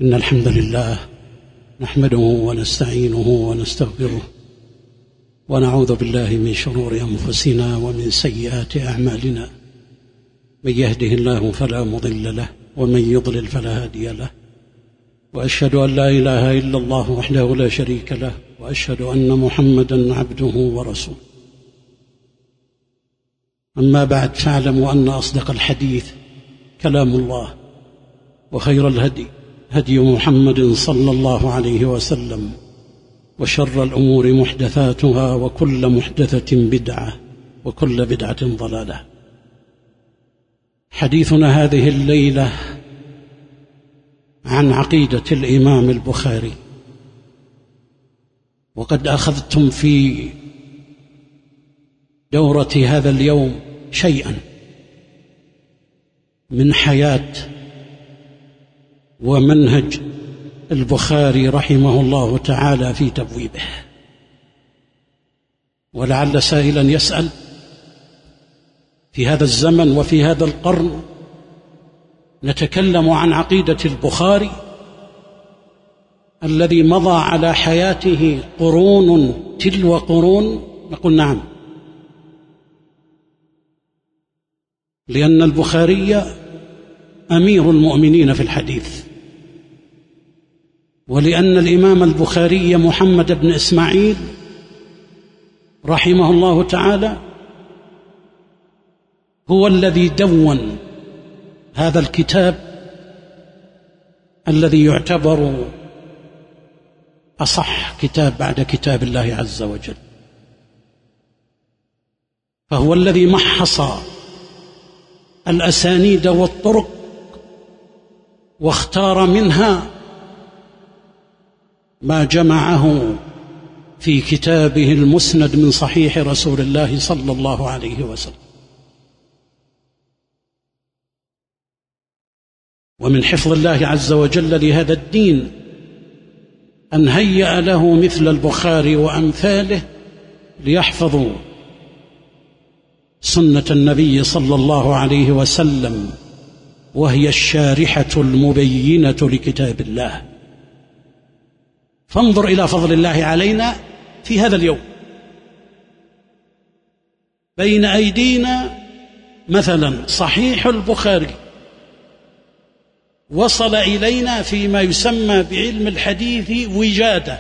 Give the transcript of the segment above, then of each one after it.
إن الحمد لله نحمده ونستعينه ونستغفره ونعوذ بالله من شرور أنفسنا ومن سيئات أعمالنا. من يهده الله فلا مضل له ومن يضلل فلا هادي له، وأشهد أن لا إله إلا الله وحده لا شريك له، وأشهد أن محمدا عبده ورسوله. أما بعد، فاعلموا أن أصدق الحديث كلام الله، وخير الهدي هدي محمد صلى الله عليه وسلم، وشر الأمور محدثاتها، وكل محدثة بدعة، وكل بدعة ضلالة. حديثنا هذه الليلة عن عقيدة الإمام البخاري. وقد أخذتم في دورة هذا اليوم شيئا من حياة ومنهج البخاري رحمه الله تعالى في تبويبه. ولعل سائلا يسأل: في هذا الزمن وفي هذا القرن نتكلم عن عقيدة البخاري الذي مضى على حياته قرون تلو قرون؟ نقول نعم، لأن البخاري أمير المؤمنين في الحديث، ولأن الإمام البخاري محمد بن إسماعيل رحمه الله تعالى هو الذي دون هذا الكتاب الذي يعتبر أصح كتاب بعد كتاب الله عز وجل. فهو الذي محص الأسانيد والطرق واختار منها ما جمعه في كتابه المسند من صحيح رسول الله صلى الله عليه وسلم. ومن حفظ الله عز وجل لهذا الدين أن هيأ له مثل البخاري وأمثاله ليحفظوا سنة النبي صلى الله عليه وسلم، وهي الشارحة المبينة لكتاب الله. فانظر إلى فضل الله علينا في هذا اليوم. بين أيدينا مثلا صحيح البخاري وصل إلينا فيما يسمى بعلم الحديث وجادة،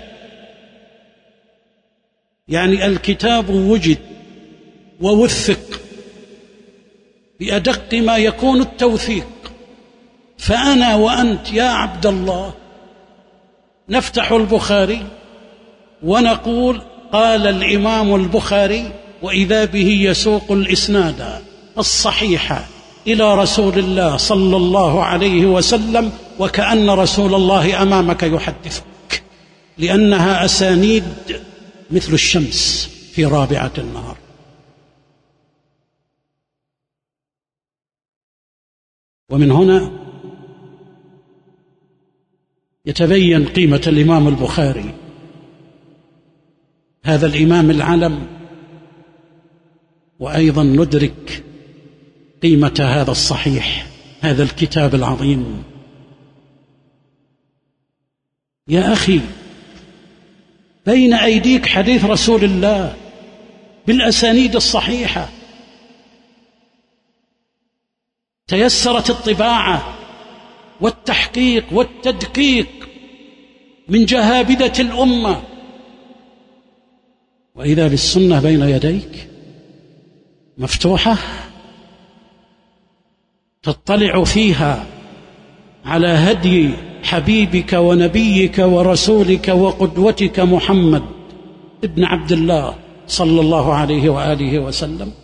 يعني الكتاب وجد ووثق بأدق ما يكون التوثيق. فأنا وأنت يا عبد الله نفتح البخاري ونقول قال الإمام البخاري، وإذا به يسوق الإسناد الصحيح إلى رسول الله صلى الله عليه وسلم، وكأن رسول الله أمامك يحدثك، لأنها أسانيد مثل الشمس في رابعة النهار. ومن هنا يتبين قيمة الإمام البخاري، هذا الإمام العلم، وأيضا ندرك قيمة هذا الصحيح، هذا الكتاب العظيم. يا أخي، بين أيديك حديث رسول الله بالأسانيد الصحيحة، تيسرت الطباعة والتحقيق والتدقيق من جهابذة الأمة، وإذا بالسنة بين يديك مفتوحة تطلع فيها على هدي حبيبك ونبيك ورسولك وقدوتك محمد ابن عبد الله صلى الله عليه وآله وسلم.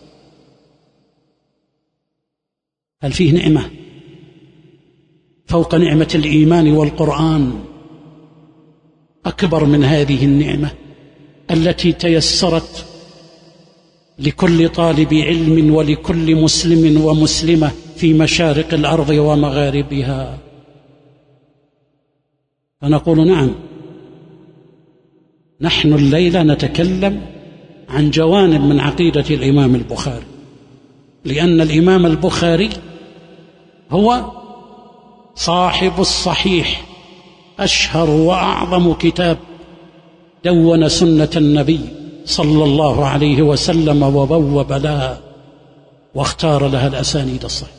هل فيه نعمة فوق نعمة الإيمان والقرآن أكبر من هذه النعمة التي تيسرت لكل طالب علم ولكل مسلم ومسلمة في مشارق الأرض ومغاربها؟ فنقول نعم، نحن الليلة نتكلم عن جوانب من عقيدة الإمام البخاري، لأن الإمام البخاري هو صاحب الصحيح أشهر وأعظم كتاب دون سنة النبي صلى الله عليه وسلم وبوب لها واختار لها الأسانيد الصحيحة.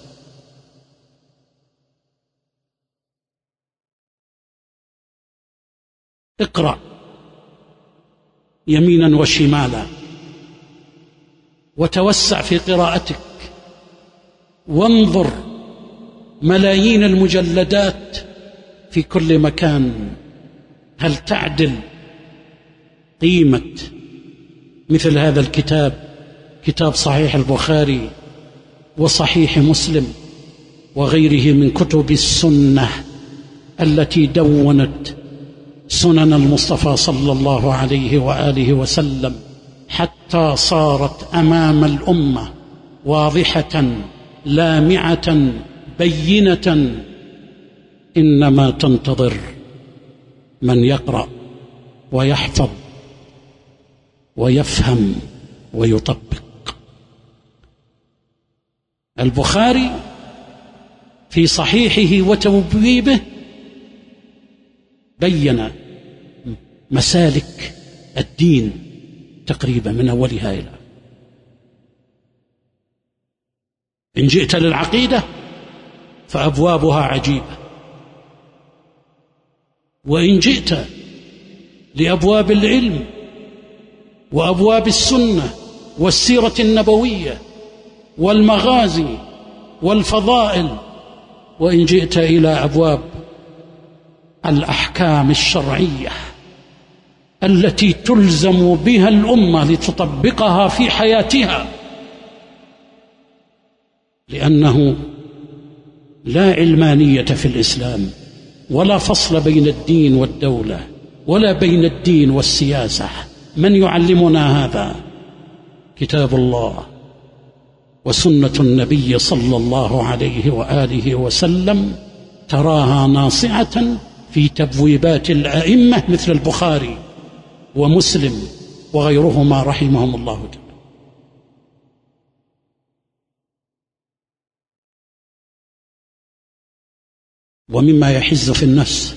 اقرأ يمينا وشمالا وتوسع في قراءتك، وانظر ملايين المجلدات في كل مكان. هل تعدل قيمة مثل هذا الكتاب، كتاب صحيح البخاري وصحيح مسلم وغيره من كتب السنة التي دونت سنن المصطفى صلى الله عليه وآله وسلم حتى صارت أمام الأمة واضحة لامعة بينة؟ إنما تنتظر من يقرأ ويحفظ ويفهم ويطبق. البخاري في صحيحه وتبويبه بين مسالك الدين تقريبا من أولها إلى. إن جئت للعقيدة فأبوابها عجيبة، وإن جئت لأبواب العلم وأبواب السنة والسيرة النبوية والمغازي والفضائل، وإن جئت إلى أبواب الأحكام الشرعية التي تلزم بها الأمة لتطبقها في حياتها، لأنه لا علمانية في الإسلام، ولا فصل بين الدين والدولة، ولا بين الدين والسياسة. من يعلمنا هذا؟ كتاب الله وسنة النبي صلى الله عليه وآله وسلم، تراها ناصعة في تبويبات الأئمة مثل البخاري ومسلم وغيرهما رحمهم الله تعالى. ومما يحز في النفس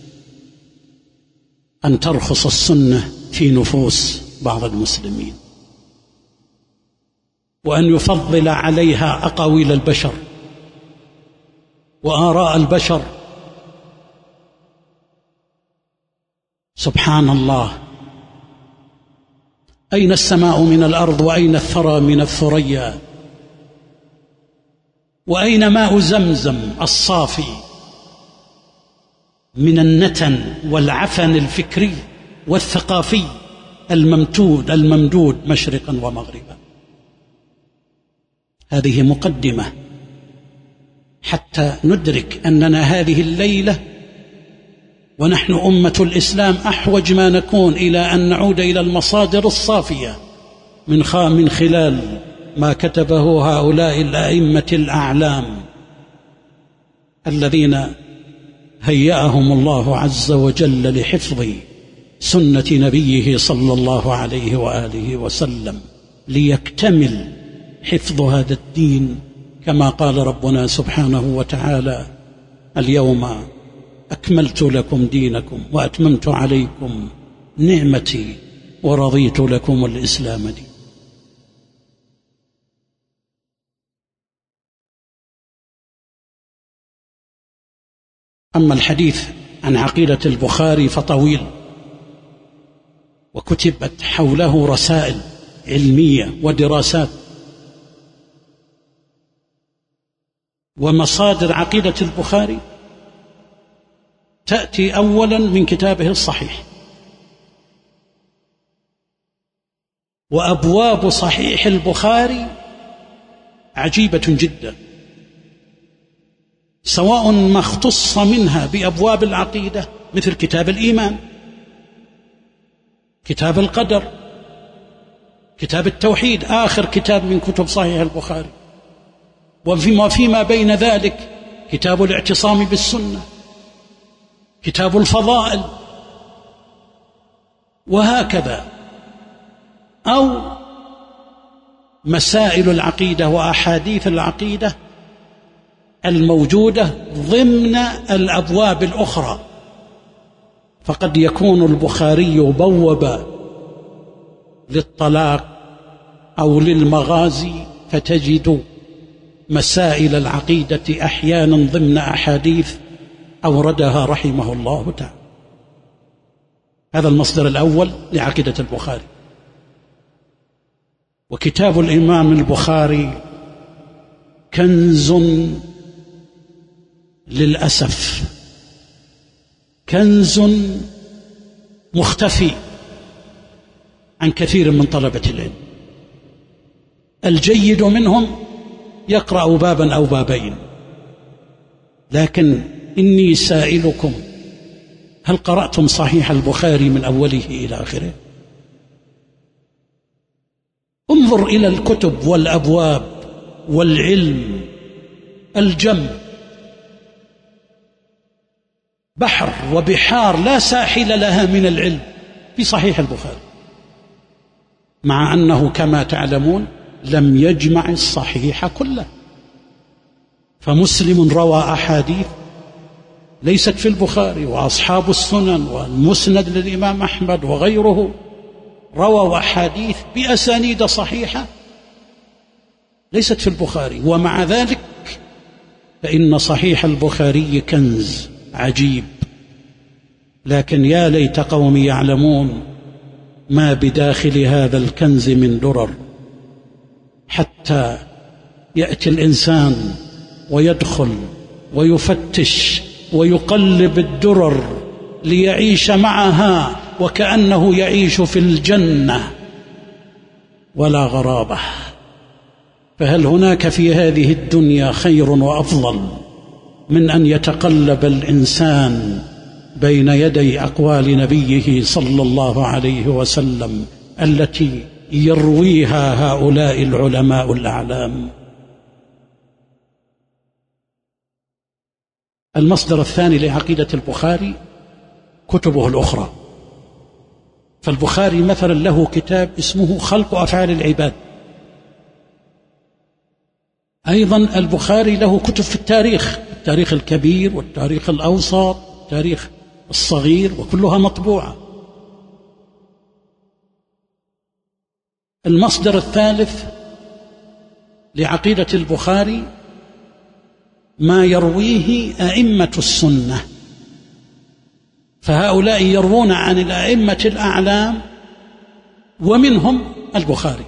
أن ترخص السنة في نفوس بعض المسلمين، وأن يفضل عليها أقاويل البشر وآراء البشر. سبحان الله، أين السماء من الأرض، وأين الثرى من الثريا، وأين ماء زمزم الصافي من النتن والعفن الفكري والثقافي الممدود مشرقا ومغربا. هذه مقدمة حتى ندرك أننا هذه الليلة ونحن أمة الإسلام أحوج ما نكون إلى أن نعود إلى المصادر الصافية من خلال ما كتبه هؤلاء الأئمة الأعلام الذين هيأهم الله عز وجل لحفظ سنة نبيه صلى الله عليه وآله وسلم، ليكتمل حفظ هذا الدين كما قال ربنا سبحانه وتعالى: اليوم أكملت لكم دينكم وأتممت عليكم نعمتي ورضيت لكم الإسلام دين. أما الحديث عن عقيدة البخاري فطويل، وكتبت حوله رسائل علمية ودراسات، ومصادر عقيدة البخاري تأتي أولا من كتابه الصحيح، وأبواب صحيح البخاري عجيبة جدا، سواء ما اختص منها بأبواب العقيدة مثل كتاب الإيمان، كتاب القدر، كتاب التوحيد آخر كتاب من كتب صحيح البخاري، وفيما بين ذلك كتاب الاعتصام بالسنة، كتاب الفضائل، وهكذا، أو مسائل العقيدة وأحاديث العقيدة الموجودة ضمن الأبواب الأخرى فقد يكون البخاري بوب للطلاق أو للمغازي، فتجد مسائل العقيدة أحيانا ضمن أحاديث أوردها رحمه الله تعالى. هذا المصدر الأول لعقيدة البخاري. وكتاب الإمام البخاري كنز للأسف، كنز مختفي عن كثير من طلبة العلم. الجيد منهم يقرأ بابا أو بابين، لكن إني سائلكم: هل قرأتم صحيح البخاري من أوله إلى آخره؟ انظر إلى الكتب والأبواب والعلم الجم، بحر وبحار لا ساحل لها من العلم في صحيح البخاري، مع أنه كما تعلمون لم يجمع الصحيح كله. فمسلم روى أحاديث ليست في البخاري، وأصحاب السنن والمسند للإمام أحمد وغيره رووا أحاديث بأسانيد صحيحة ليست في البخاري، ومع ذلك فإن صحيح البخاري كنز عجيب. لكن يا ليت قومي يعلمون ما بداخل هذا الكنز من درر، حتى يأتي الإنسان ويدخل ويفتش ويقلب الدرر ليعيش معها وكأنه يعيش في الجنة ولا غرابة. فهل هناك في هذه الدنيا خير وأفضل من أن يتقلب الإنسان بين يدي أقوال نبيه صلى الله عليه وسلم التي يرويها هؤلاء العلماء الأعلام؟ المصدر الثاني لعقيدة البخاري كتبه الأخرى. فالبخاري مثلا له كتاب اسمه خلق أفعال العباد. أيضا البخاري له كتب في التاريخ، التاريخ الكبير والتاريخ الأوسط والتاريخ الصغير، وكلها مطبوعة. المصدر الثالث لعقيدة البخاري ما يرويه أئمة السنة، فهؤلاء يروون عن الأئمة الأعلام ومنهم البخاري.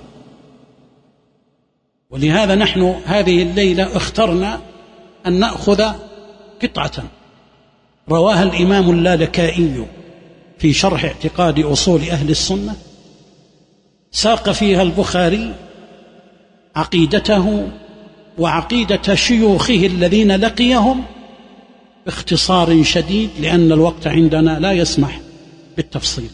ولهذا نحن هذه الليلة اخترنا أن نأخذ قطعة رواها الإمام اللالكائي في شرح اعتقاد أصول أهل السنة، ساق فيها البخاري عقيدته وعقيدة شيوخه الذين لقيهم باختصار شديد، لأن الوقت عندنا لا يسمح بالتفصيل.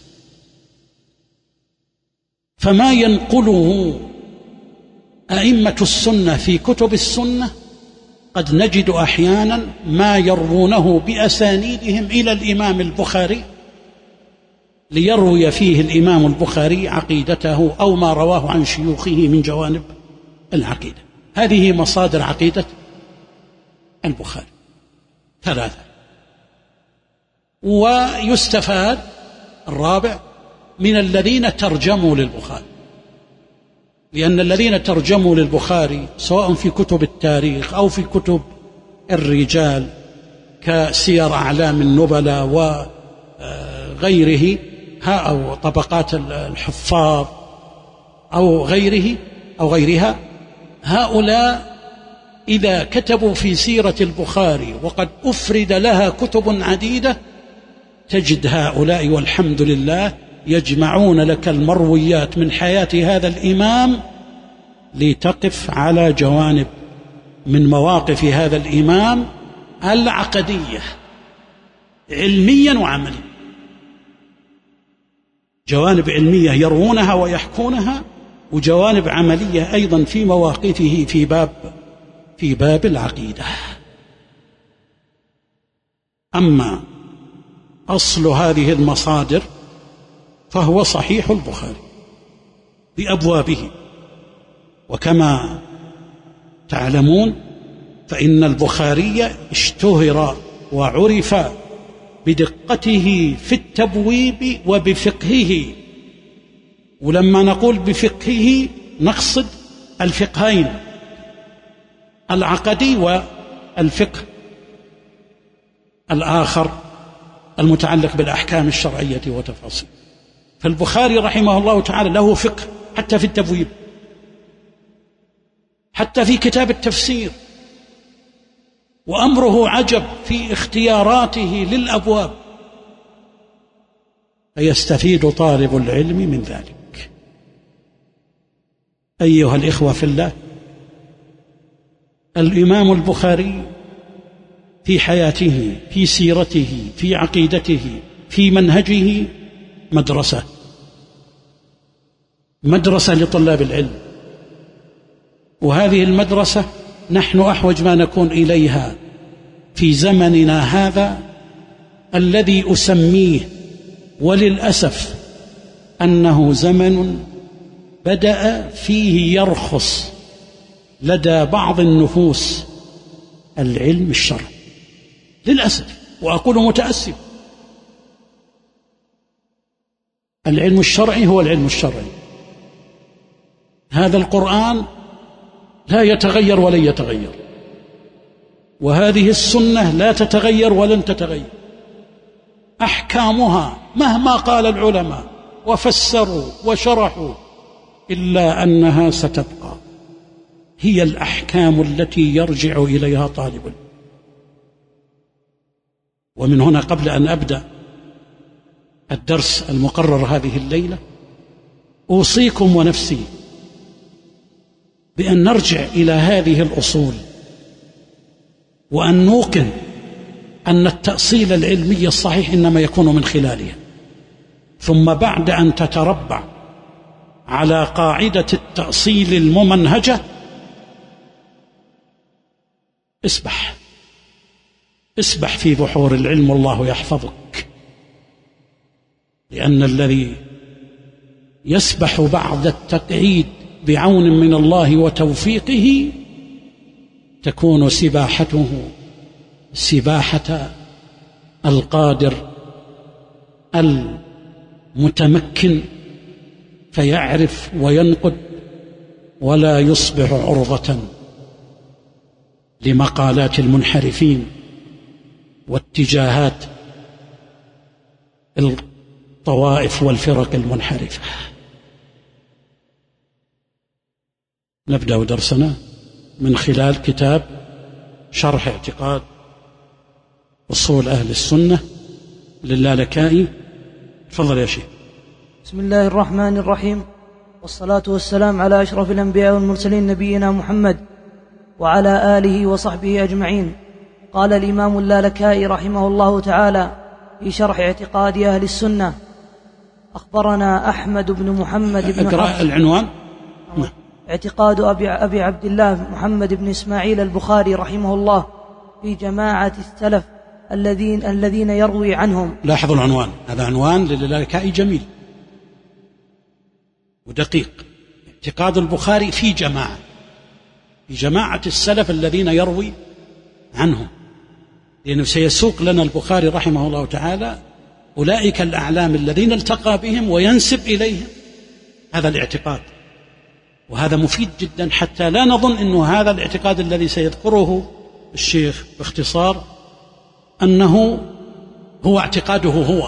فما ينقله أئمة السنة في كتب السنة قد نجد أحيانا ما يروونه بأسانيدهم إلى الإمام البخاري ليروي فيه الإمام البخاري عقيدته أو ما رواه عن شيوخه من جوانب العقيدة. هذه مصادر عقيدة البخاري ثلاثة. ويستفاد الرابع من الذين ترجموا للبخاري، لأن الذين ترجموا للبخاري سواء في كتب التاريخ أو في كتب الرجال كسير أعلام النبلاء وغيره أو طبقات الحفاظ أو غيره أو غيرها، هؤلاء إذا كتبوا في سيرة البخاري وقد أفرد لها كتب عديدة تجد هؤلاء والحمد لله يجمعون لك المرويات من حياة هذا الإمام لتقف على جوانب من مواقف هذا الإمام العقدية علميا وعمليا، جوانب علمية يروونها ويحكونها، وجوانب عملية أيضا في مواقفه في باب العقيدة. أما أصل هذه المصادر فهو صحيح البخاري بأبوابه. وكما تعلمون فإن البخاري اشتهر وعرف بدقته في التبويب وبفقهه. ولما نقول بفقهه نقصد الفقهين، العقدي والفقه الآخر المتعلق بالأحكام الشرعية وتفاصيل. فالبخاري رحمه الله تعالى له فقه حتى في التبويب، حتى في كتاب التفسير، وأمره عجب في اختياراته للأبواب، فيستفيد طالب العلم من ذلك. أيها الإخوة في الله، الإمام البخاري في حياته، في سيرته، في عقيدته، في منهجه مدرسة لطلاب العلم. وهذه المدرسة نحن أحوج ما نكون إليها في زمننا هذا الذي أسميه وللأسف أنه زمن بدأ فيه يرخص لدى بعض النفوس العلم الشرعي للأسف، وأقول متأسف. العلم الشرعي هو العلم الشرعي، هذا القرآن لا يتغير ولن يتغير، وهذه السنة لا تتغير ولن تتغير، أحكامها مهما قال العلماء وفسروا وشرحوا إلا أنها ستبقى هي الأحكام التي يرجع إليها طالب العلم. ومن هنا قبل أن أبدأ الدرس المقرر هذه الليلة أوصيكم ونفسي بأن نرجع إلى هذه الأصول، وأن نوقن أن التأصيل العلمي الصحيح إنما يكون من خلالها. ثم بعد أن تتربع على قاعدة التأصيل الممنهجة اسبح في بحور العلم والله يحفظك، لأن الذي يسبح بعد التقعيد بعون من الله وتوفيقه تكون سباحته سباحة القادر المتمكن، فيعرف وينقد ولا يصبح عرضة لمقالات المنحرفين واتجاهات الطوائف والفرق المنحرفة. نبدأ درسنا من خلال كتاب شرح اعتقاد أصول أهل السنة للالكائي. تفضل يا شيخ. بسم الله الرحمن الرحيم، والصلاة والسلام على أشرف الأنبياء والمرسلين نبينا محمد وعلى آله وصحبه أجمعين. قال الإمام اللالكائي رحمه الله تعالى في شرح اعتقاد أهل السنة: أخبرنا أحمد بن محمد بن أقرأ العنوان. اعتقاد أبي عبد الله محمد بن إسماعيل البخاري رحمه الله في جماعة السلف الذين يروي عنهم. لاحظوا العنوان، هذا عنوان للالكائي جميل ودقيق. اعتقاد البخاري في جماعة السلف الذين يروي عنهم، لأنه سيسوق لنا البخاري رحمه الله تعالى أولئك الأعلام الذين التقى بهم وينسب إليهم هذا الاعتقاد. وهذا مفيد جدا حتى لا نظن أنه هذا الاعتقاد الذي سيذكره الشيخ باختصار أنه هو اعتقاده هو،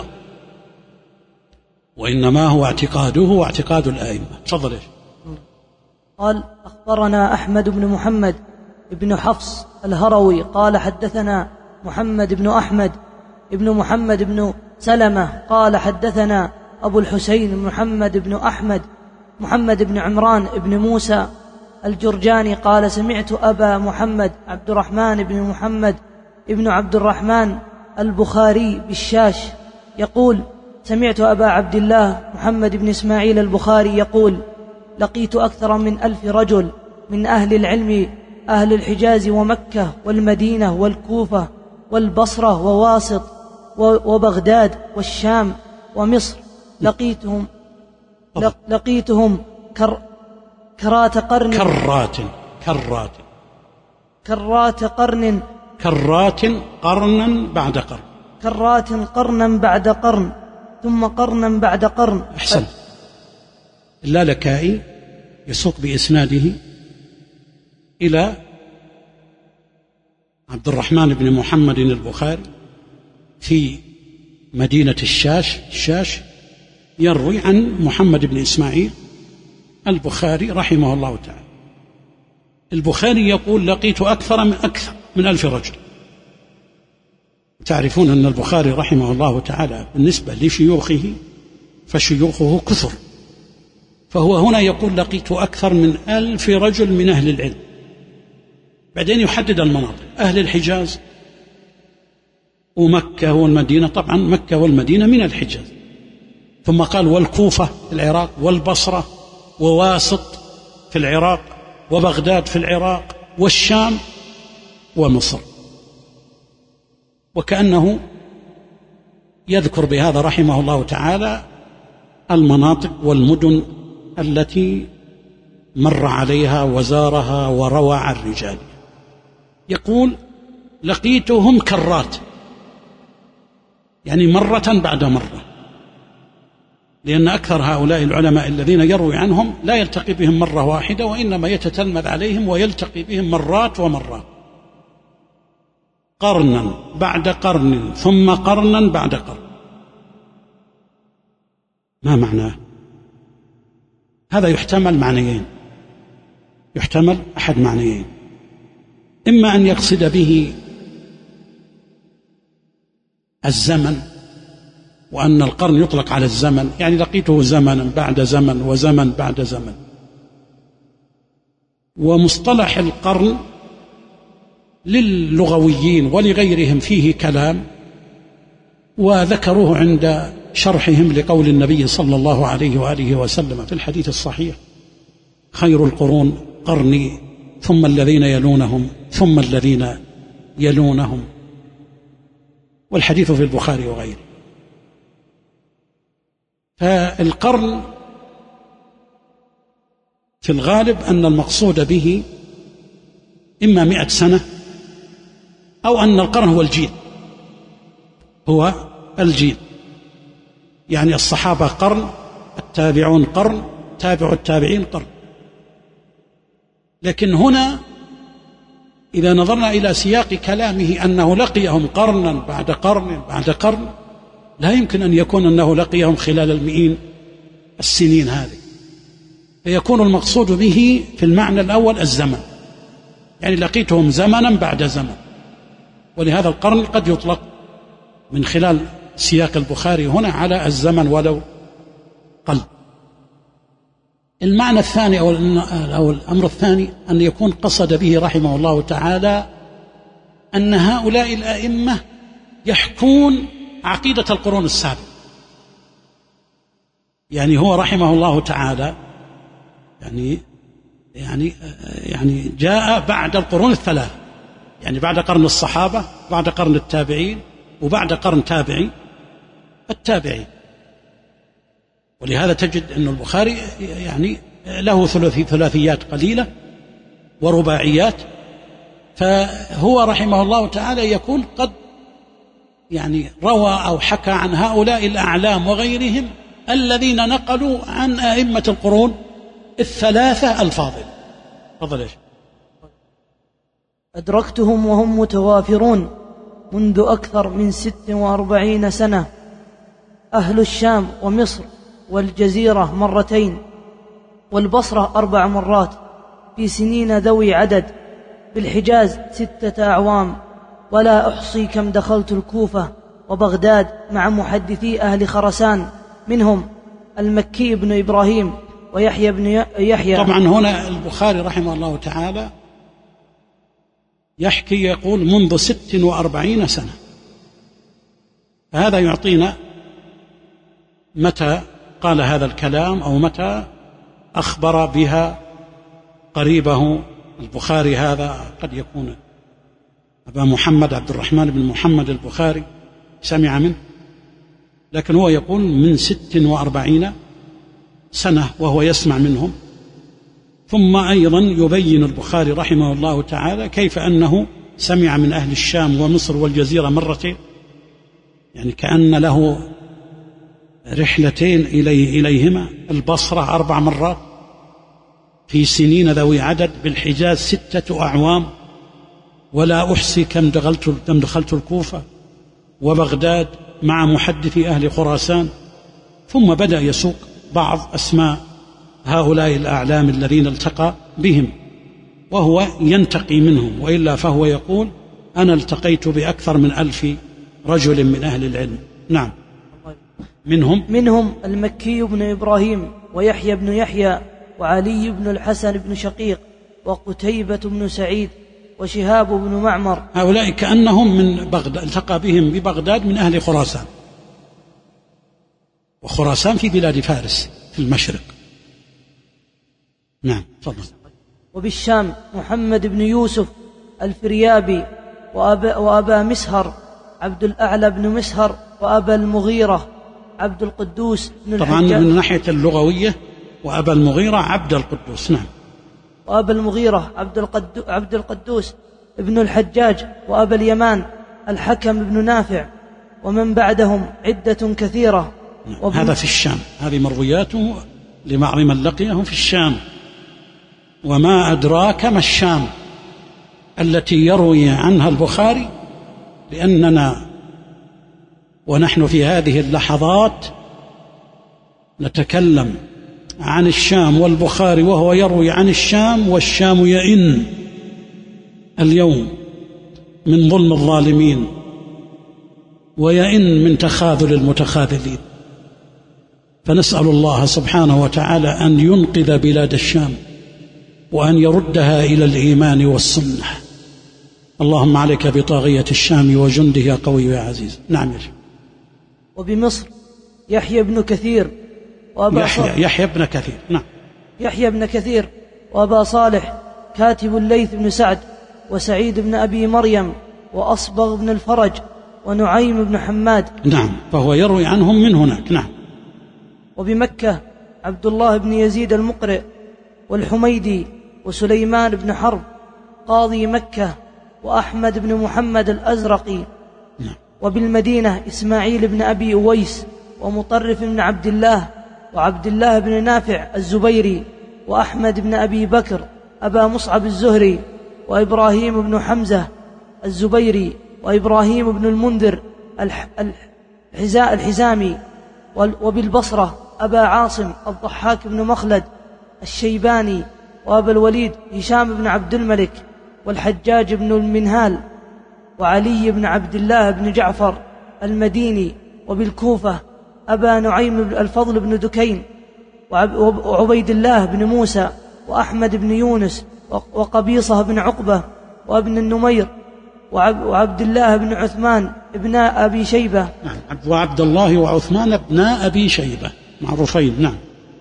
وإنما هو اعتقاده واعتقاد الآئمة. تفضل يا شيخ. قال: أخبرنا أحمد بن محمد بن حفص الهروي قال حدثنا محمد بن أحمد بن محمد بن سلمة قال حدثنا أبو الحسين محمد بن أحمد محمد بن عمران بن موسى الجرجاني قال: سمعت أبا محمد عبد الرحمن بن محمد بن عبد الرحمن البخاري بالشاش يقول: سمعت أبا عبد الله محمد بن إسماعيل البخاري يقول: لقيت أكثر من 1000 رجل من أهل العلم، أهل الحجاز ومكة والمدينة والكوفة والبصرة وواسط وبغداد والشام ومصر، لقيتهم كرات قرن قرنا بعد قرن كرات قرنا بعد قرن ثم قرنا بعد قرن. أحسن. اللالكائي يسوق بإسناده إلى عبد الرحمن بن محمد البخاري في مدينة الشاش يروي عن محمد بن إسماعيل البخاري رحمه الله تعالى. البخاري يقول: لقيت أكثر من 1000 رجل. تعرفون أن البخاري رحمه الله تعالى بالنسبة لشيوخه فشيوخه كثر، فهو هنا يقول: لقيت أكثر من 1000 رجل من أهل العلم. بعدين يحدد المناطق: أهل الحجاز ومكة والمدينة. طبعا مكة والمدينة من الحجاز. ثم قال: والكوفة في العراق، والبصرة، وواسط في العراق، وبغداد في العراق، والشام، ومصر. وكأنه يذكر بهذا رحمه الله تعالى المناطق والمدن التي مر عليها وزارها وروى عن رجاله. يقول: لقيتهم كرات، يعني مرة بعد مرة، لأن أكثر هؤلاء العلماء الذين يروي عنهم لا يلتقي بهم مرة واحدة، وإنما يتتلمذ عليهم ويلتقي بهم مرات ومرات، قرنا بعد قرن ثم قرنا بعد قرن. ما معناه؟ هذا يحتمل معنيين، يحتمل أحد معنيين: إما أن يقصد به الزمن، وأن القرن يطلق على الزمن، يعني لقيته زمنا بعد زمن وزمن بعد زمن. ومصطلح القرن للغويين ولغيرهم فيه كلام، وذكروه عند شرحهم لقول النبي صلى الله عليه وآله وسلم في الحديث الصحيح: خير القرون قرني ثم الذين يلونهم ثم الذين يلونهم. والحديث في البخاري وغيره. فالقرن في الغالب أن المقصود به إما 100 سنة، أو أن القرن هو الجيل، هو الجيل، يعني الصحابة قرن، التابعون قرن، تابع التابعين قرن. لكن هنا إذا نظرنا إلى سياق كلامه أنه لقيهم قرنا بعد قرن بعد قرن، لا يمكن أن يكون أنه لقيهم خلال 100 السنين هذه، فيكون المقصود به في المعنى الأول الزمن، يعني لقيتهم زمنا بعد زمن. ولهذا القرن قد يطلق من خلال سياق البخاري هنا على الزمن ولو قل. المعنى الثاني أو الأمر الثاني أن يكون قصد به رحمه الله تعالى أن هؤلاء الأئمة يحكون عقيدة القرون السابقة، يعني هو رحمه الله تعالى يعني جاء بعد القرون الثلاث، يعني بعد قرن الصحابة، بعد قرن التابعين، وبعد قرن تابعي التابعين. ولهذا تجد أن البخاري يعني له ثلاثيات قليلة ورباعيات، فهو رحمه الله تعالى يكون قد يعني روى أو حكى عن هؤلاء الأعلام وغيرهم الذين نقلوا عن أئمة القرون الثلاثة الفاضلة. تفضل. إيش؟ أدركتهم وهم متوافرون منذ أكثر من 46 سنة، أهل الشام ومصر والجزيرة مرتين، والبصرة 4 مرات، في سنين ذوي عدد، في الحجاز 6 أعوام، ولا أحصي كم دخلت الكوفة وبغداد مع محدثي أهل خرسان، منهم المكي بن إبراهيم ويحيى بن يحيى. طبعا هنا البخاري رحمه الله تعالى يحكي يقول منذ 46 سنة، فهذا يعطينا متى قال هذا الكلام أو متى أخبر بها قريبه. البخاري هذا قد يكون أبا محمد عبد الرحمن بن محمد البخاري سمع منه، لكن هو يقول من 46 سنة وهو يسمع منهم. ثم أيضا يبين البخاري رحمه الله تعالى كيف أنه سمع من أهل الشام ومصر والجزيرة مرتين، يعني كأن له رحلتين إليهما، البصرة 4 مرات في سنين ذوي عدد، بالحجاز 6 أعوام، ولا أحصي كم دخلت الكوفة وبغداد مع محدثي أهل خراسان. ثم بدأ يسوق بعض أسماء هؤلاء الأعلام الذين التقى بهم، وهو ينتقي منهم، وإلا فهو يقول أنا التقيت بأكثر من 1000 رجل من أهل العلم. نعم. منهم المكي بن إبراهيم، ويحيى بن يحيى، وعلي بن الحسن بن شقيق، وقتيبة بن سعيد، وشهاب بن معمر. هؤلاء كأنهم من بغداد، التقى بهم ببغداد من أهل خراسان، وخراسان في بلاد فارس في المشرق. نعم تفضل. وبالشام محمد بن يوسف الفريابي، وأبا مسهر عبد الأعلى بن مسهر، وأبا المغيرة عبد القدوس بن الحجاج. طبعا من ناحية اللغوية وأبا المغيرة عبد القدوس. نعم. وأبا المغيرة عبد القدوس ابن الحجاج، وأبا اليمان الحكم بن نافع، ومن بعدهم عدة كثيرة. هذا في الشام، هذه مروياته لبعض من لقيهم في الشام. وما أدراك ما الشام التي يروي عنها البخاري، لأننا ونحن في هذه اللحظات نتكلم عن الشام والبخاري وهو يروي عن الشام، والشام يئن اليوم من ظلم الظالمين، ويئن من تخاذل المتخاذلين. فنسأل الله سبحانه وتعالى أن ينقذ بلاد الشام وأن يردها إلى الإيمان والسنة. اللهم عليك بطاغية الشام وجنده يا قوي يا عزيز. نعم. وبمصر يحيى بن كثير، يحيى بن كثير. نعم. يحيى بن كثير، وأبا صالح كاتب الليث بن سعد، وسعيد بن أبي مريم، وأصبغ بن الفرج، ونعيم بن حماد. نعم، فهو يروي عنهم من هناك. نعم. وبمكة عبد الله بن يزيد المقرئ، والحميدي، وسليمان بن حرب قاضي مكة، وأحمد بن محمد الأزرقي. نعم. وبالمدينة إسماعيل بن أبي أويس، ومطرف بن عبد الله، وعبد الله بن نافع الزبيري، وأحمد بن أبي بكر أبا مصعب الزهري، وإبراهيم بن حمزة الزبيري، وإبراهيم بن المنذر الحزامي. وبالبصرة أبا عاصم الضحاك بن مخلد الشيباني، وأبا الوليد هشام بن عبد الملك، والحجاج بن المنهال، وعلي بن عبد الله بن جعفر المديني. وبالكوفة أبا نعيم الفضل بن دكين، وعبيد الله بن موسى، وأحمد بن يونس، وقبيصة بن عقبة، وابن النمير، وعبد الله بن عثمان ابن أبي شيبة. نعم. وعبد الله وعثمان ابن أبي شيبة معروفين. نعم.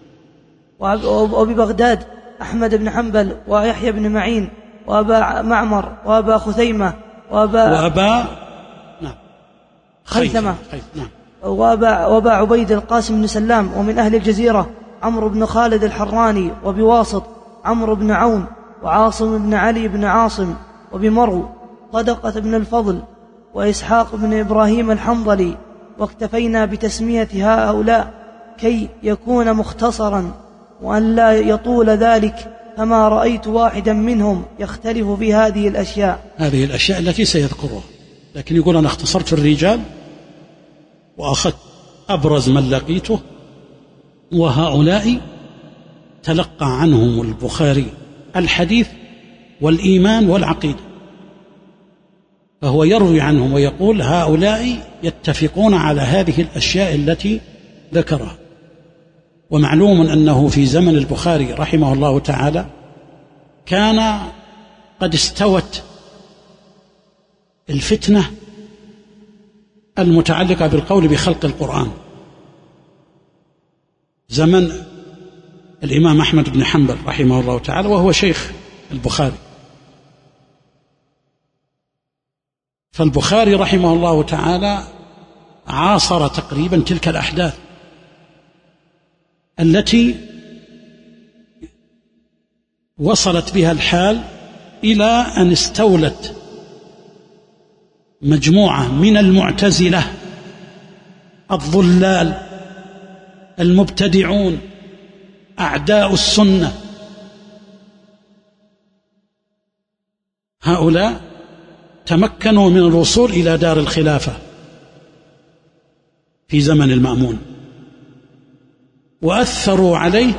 وببغداد أحمد بن حنبل، ويحيى بن معين، وأبا معمر، وأبا خثيمة، وأبا نعم خيثمة، نعم. وأبا عبيد القاسم بن سلام. ومن أهل الجزيرة عمرو بن خالد الحراني، وبواسط عمرو بن عون، وعاصم بن علي بن عاصم. وبمرو صدقة بن الفضل، وإسحاق بن إبراهيم الحنظلي. واكتفينا بتسمية هؤلاء كي يكون مختصرا وأن لا يطول ذلك، فما رأيت واحدا منهم يختلف في هذه الأشياء التي سيذكرها. لكن يقول أنا اختصرت الرجال وأخذت أبرز من لقيته، وهؤلاء تلقى عنهم البخاري الحديث والإيمان والعقيدة، فهو يروي عنهم ويقول هؤلاء يتفقون على هذه الأشياء التي ذكرها. ومعلوم أنه في زمن البخاري رحمه الله تعالى كان قد استوت الفتنة المتعلقة بالقول بخلق القرآن، زمن الإمام أحمد بن حنبل رحمه الله تعالى، وهو شيخ البخاري. فالبخاري رحمه الله تعالى عاصر تقريبا تلك الأحداث التي وصلت بها الحال إلى أن استولت مجموعة من المعتزلة الضلال المبتدعون أعداء السنة، هؤلاء تمكنوا من الوصول إلى دار الخلافة في زمن المأمون، وأثروا عليه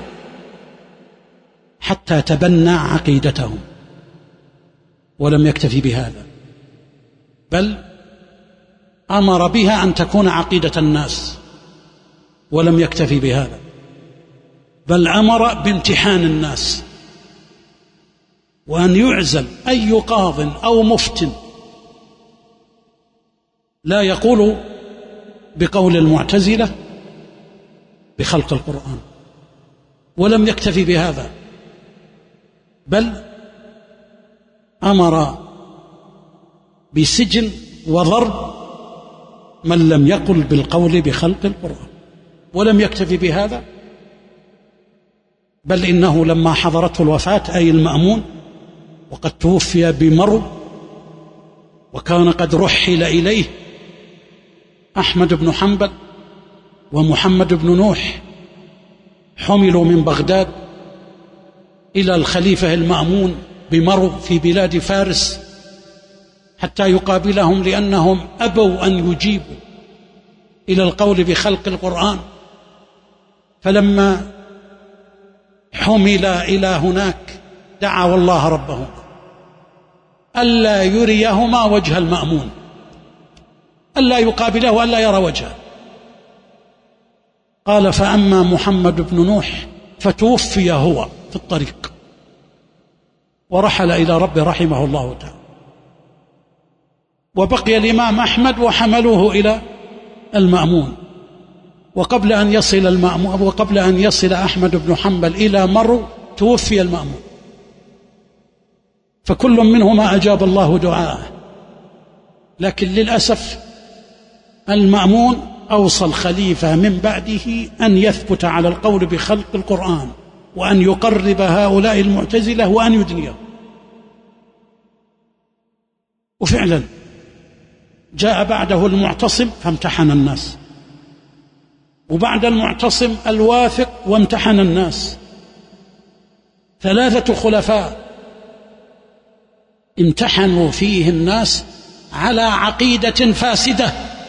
حتى تبنى عقيدتهم. ولم يكتفي بهذا، بل أمر بها أن تكون عقيدة الناس. ولم يكتفي بهذا، بل أمر بامتحان الناس، وأن يعزل أي قاض أو مفتٍ لا يقول بقول المعتزلة بخلق القرآن. ولم يكتفي بهذا، بل أمر بسجن وضرب من لم يقل بالقول بخلق القرآن. ولم يكتفي بهذا، بل إنه لما حضرته الوفاة أي المأمون وقد توفي بمرض، وكان قد رحل إليه أحمد بن حنبل ومحمد بن نوح، حملوا من بغداد إلى الخليفة المأمون بمرض في بلاد فارس حتى يقابلهم، لأنهم أبوا أن يجيبوا إلى القول بخلق القرآن. فلما حمل إلى هناك دعوا الله ربهم ألا يريهما وجه المأمون، ألا يقابله، ألا يرى وجهه. قال: فأما محمد بن نوح فتوفي هو في الطريق ورحل إلى ربه رحمه الله تعالى، وبقي الإمام أحمد وحملوه إلى المأمون. وقبل أن يصل أحمد بن حنبل إلى مرو توفي المأمون، فكل منهما أجاب الله دعاءه. لكن للأسف المأمون أوصى الخليفة من بعده أن يثبت على القول بخلق القرآن، وأن يقرب هؤلاء المعتزلة وأن يدنيهم. وفعلا جاء بعده المعتصم فامتحن الناس، وبعد المعتصم الواثق وامتحن الناس. 3 خلفاء امتحنوا فيه الناس على عقيدة فاسدة،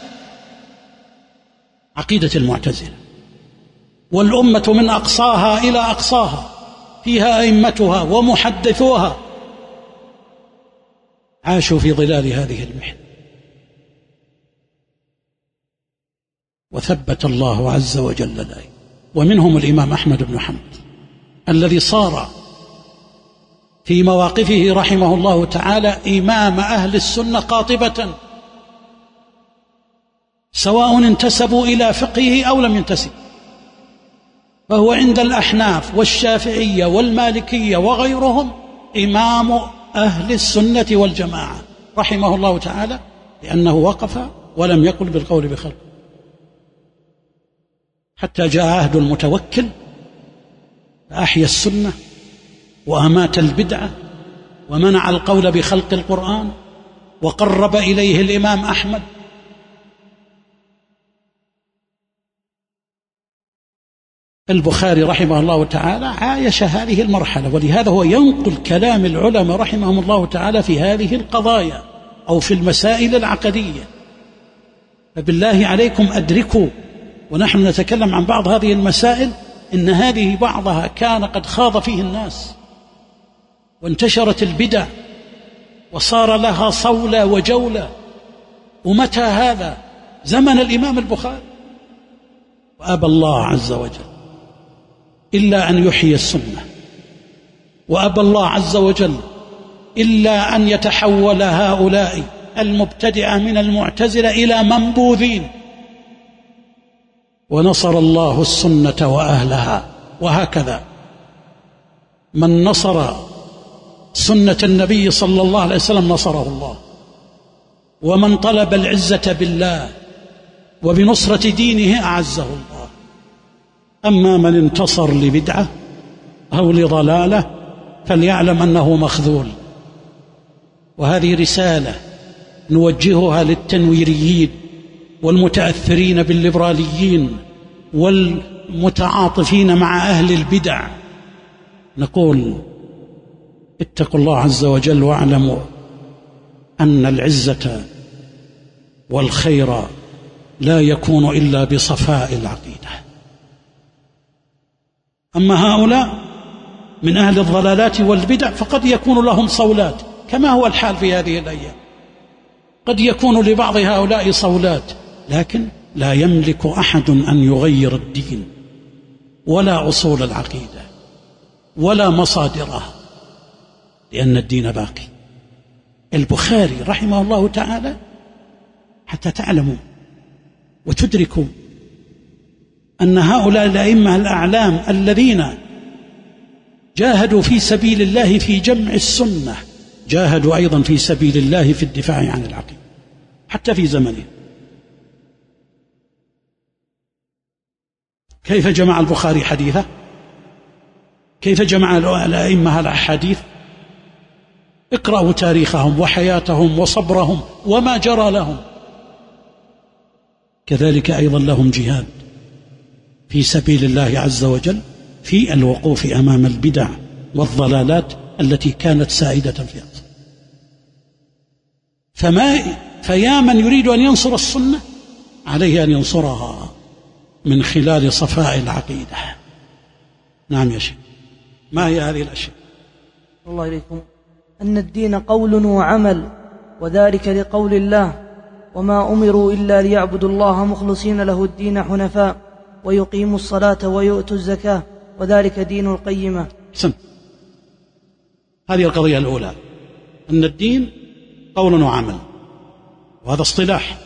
عقيدة المعتزلة، والأمة من أقصاها إلى أقصاها فيها أئمتها ومحدثوها عاشوا في ظلال هذه المحنة. وثبت الله عز وجل ذلك. ومنهم الإمام أحمد بن حنبل الذي صار في مواقفه رحمه الله تعالى إمام أهل السنة قاطبة، سواء انتسبوا إلى فقهه أو لم ينتسب، فهو عند الأحناف والشافعية والمالكية وغيرهم إمام أهل السنة والجماعة رحمه الله تعالى، لأنه وقف ولم يقل بالقول بخلق، حتى جاء عهد المتوكل فأحيا السنة وأمات البدعة ومنع القول بخلق القرآن، وقرب إليه الإمام أحمد. البخاري رحمه الله تعالى عايش هذه المرحلة، ولهذا هو ينقل كلام العلماء رحمهم الله تعالى في هذه القضايا أو في المسائل العقدية. فبالله عليكم أدركوا، ونحن نتكلم عن بعض هذه المسائل، إن هذه بعضها كان قد خاض فيه الناس، وانتشرت البدع وصار لها صولة وجولة. ومتى هذا؟ زمن الإمام البخاري. وأبى الله عز وجل إلا أن يحيي السنة، وأبى الله عز وجل إلا أن يتحول هؤلاء المبتدعة من المعتزلة إلى منبوذين، ونصر الله السنة وأهلها. وهكذا من نصر سنة النبي صلى الله عليه وسلم نصره الله، ومن طلب العزة بالله وبنصرة دينه أعزه الله. أما من انتصر لبدعة أو لضلالة فليعلم أنه مخذول. وهذه رسالة نوجهها للتنويريين والمتأثرين بالليبراليين والمتعاطفين مع أهل البدع، نقول اتقوا الله عز وجل واعلموا أن العزة والخير لا يكون إلا بصفاء العقيدة. أما هؤلاء من أهل الضلالات والبدع فقد يكون لهم صولات، كما هو الحال في هذه الأيام، قد يكون لبعض هؤلاء صولات، لكن لا يملك أحد أن يغير الدين ولا أصول العقيدة ولا مصادرها، لأن الدين باقي. البخاري رحمه الله تعالى، حتى تعلموا وتدركوا أن هؤلاء الأئمة الأعلام الذين جاهدوا في سبيل الله في جمع السنة جاهدوا أيضا في سبيل الله في الدفاع عن العقيدة حتى في زمنه. كيف جمع البخاري حديثه؟ كيف جمع الأئمة الأحاديث؟ اقرأوا تاريخهم وحياتهم وصبرهم وما جرى لهم. كذلك أيضا لهم جهاد في سبيل الله عز وجل في الوقوف أمام البدع والضلالات التي كانت سائدة في أصل. فيا من يريد أن ينصر السنة عليه أن ينصرها من خلال صفاء العقيدة. نعم يا شيخ، ما هي هذه الأشياء؟ الله إليكم. أن الدين قول وعمل، وذلك لقول الله: وما أمروا إلا ليعبدوا الله مخلصين له الدين حنفاء ويقيموا الصلاة ويؤتوا الزكاة وذلك دين القيمة. هذه القضية الأولى، أن الدين قول وعمل، وهذا اصطلاح.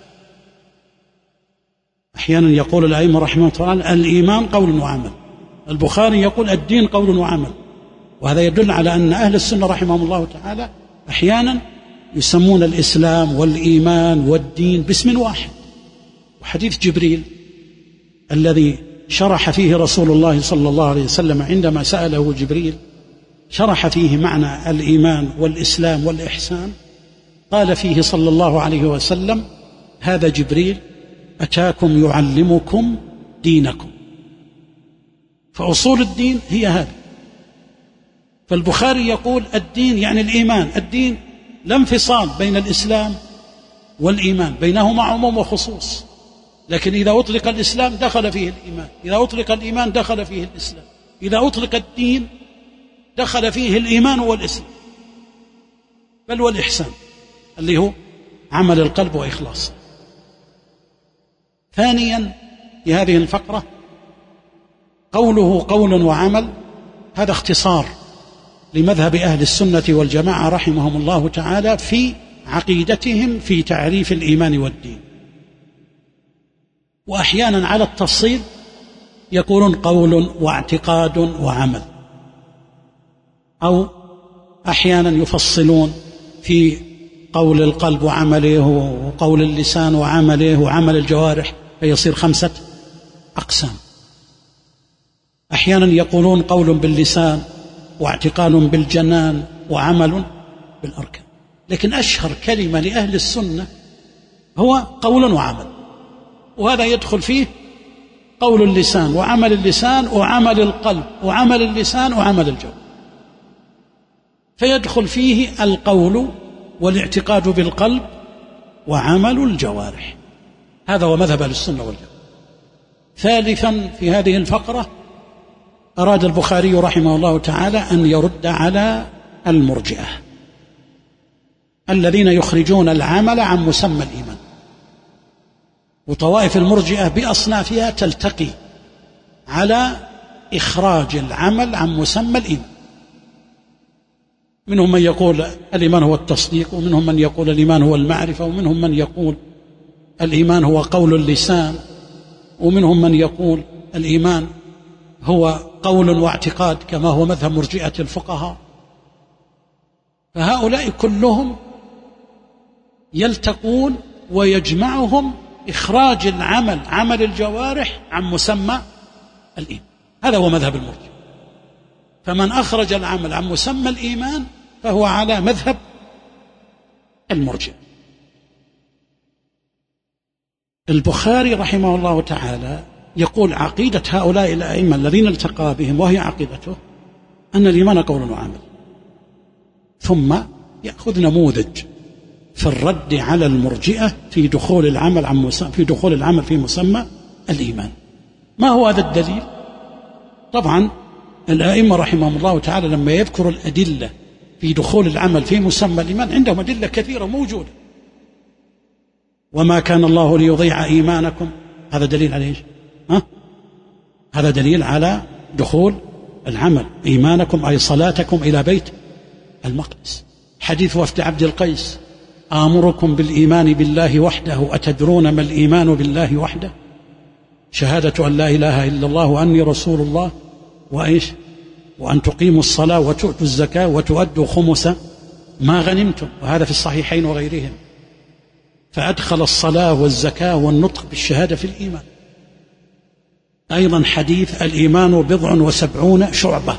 أحيانا يقول الأئمة رحمه الله تعالى الإيمان قول وعمل، البخاري يقول الدين قول وعمل، وهذا يدل على أن أهل السنة رحمهم الله تعالى أحيانا يسمون الإسلام والإيمان والدين باسم واحد. وحديث جبريل الذي شرح فيه رسول الله صلى الله عليه وسلم عندما سأله جبريل، شرح فيه معنى الإيمان والإسلام والإحسان، قال فيه صلى الله عليه وسلم: هذا جبريل أتاكم يعلمكم دينكم. فأصول الدين هي هذه. فالبخاري يقول الدين يعني الإيمان، الدين لا انفصال بين الإسلام والإيمان، بينهما عموم وخصوص، لكن إذا أطلق الإسلام دخل فيه الإيمان، إذا أطلق الإيمان دخل فيه الإسلام، إذا أطلق الدين دخل فيه الإيمان والإسلام، بل والإحسان اللي هو عمل القلب وإخلاصه. ثانيا في هذه الفقرة قوله قول وعمل، هذا اختصار لمذهب أهل السنة والجماعة رحمهم الله تعالى في عقيدتهم في تعريف الإيمان والدين. وأحيانا على التفصيل يقولون قول واعتقاد وعمل، أو أحيانا يفصلون في قول القلب وعمله، وقول اللسان وعمله، وعمل الجوارح، فيصير 5 أقسام. أحيانا يقولون قول باللسان واعتقاد بالجنان وعمل بالأركان، لكن أشهر كلمة لأهل السنة هو قول وعمل، وهذا يدخل فيه قول اللسان وعمل اللسان وعمل القلب وعمل اللسان وعمل الجوارح، فيدخل فيه القول والاعتقاد بالقلب وعمل الجوارح. هذا هو مذهب أهل السنة والجماعة. ثالثا في هذه الفقرة أراد البخاري رحمه الله تعالى أن يرد على المرجئة الذين يخرجون العمل عن مسمى الإيمان. وطوائف المرجئة بأصنافها تلتقي على إخراج العمل عن مسمى الإيمان. منهم من يقول الإيمان هو التصديق، ومنهم من يقول الإيمان هو المعرفة، ومنهم من يقول الإيمان هو قول اللسان، ومنهم من يقول الإيمان هو قول واعتقاد كما هو مذهب مرجئة الفقهاء. فهؤلاء كلهم يلتقون ويجمعهم إخراج العمل، عمل الجوارح، عن مسمى الإيمان. هذا هو مذهب المرجئة. فمن أخرج العمل عن مسمى الإيمان فهو على مذهب المرجئة. البخاري رحمه الله تعالى يقول عقيدة هؤلاء الأئمة الذين التقى بهم وهي عقيدته أن الإيمان قول وعمل، ثم يأخذ نموذج في الرد على المرجئة في دخول العمل في مسمى الإيمان. ما هو هذا الدليل؟ طبعا الأئمة رحمهم الله تعالى لما يذكر الأدلة في دخول العمل في مسمى الإيمان عندهم أدلة كثيرة موجودة. وما كان الله ليضيع إيمانكم، هذا دليل على إيش؟ هذا دليل على دخول العمل، إيمانكم أي صلاتكم إلى بيت المقدس. حديث وفد عبد القيس: آمركم بالإيمان بالله وحده أتدرون ما الإيمان بالله وحده؟ شهادة أن لا إله إلا الله وأني رسول الله، وإيش؟ وأن تقيموا الصلاة وتؤتوا الزكاة وتؤدوا خمس ما غنمتم، وهذا في الصحيحين وغيرهم. فأدخل الصلاة والزكاة والنطق بالشهادة في الإيمان. أيضا حديث: الإيمان 70 شعبة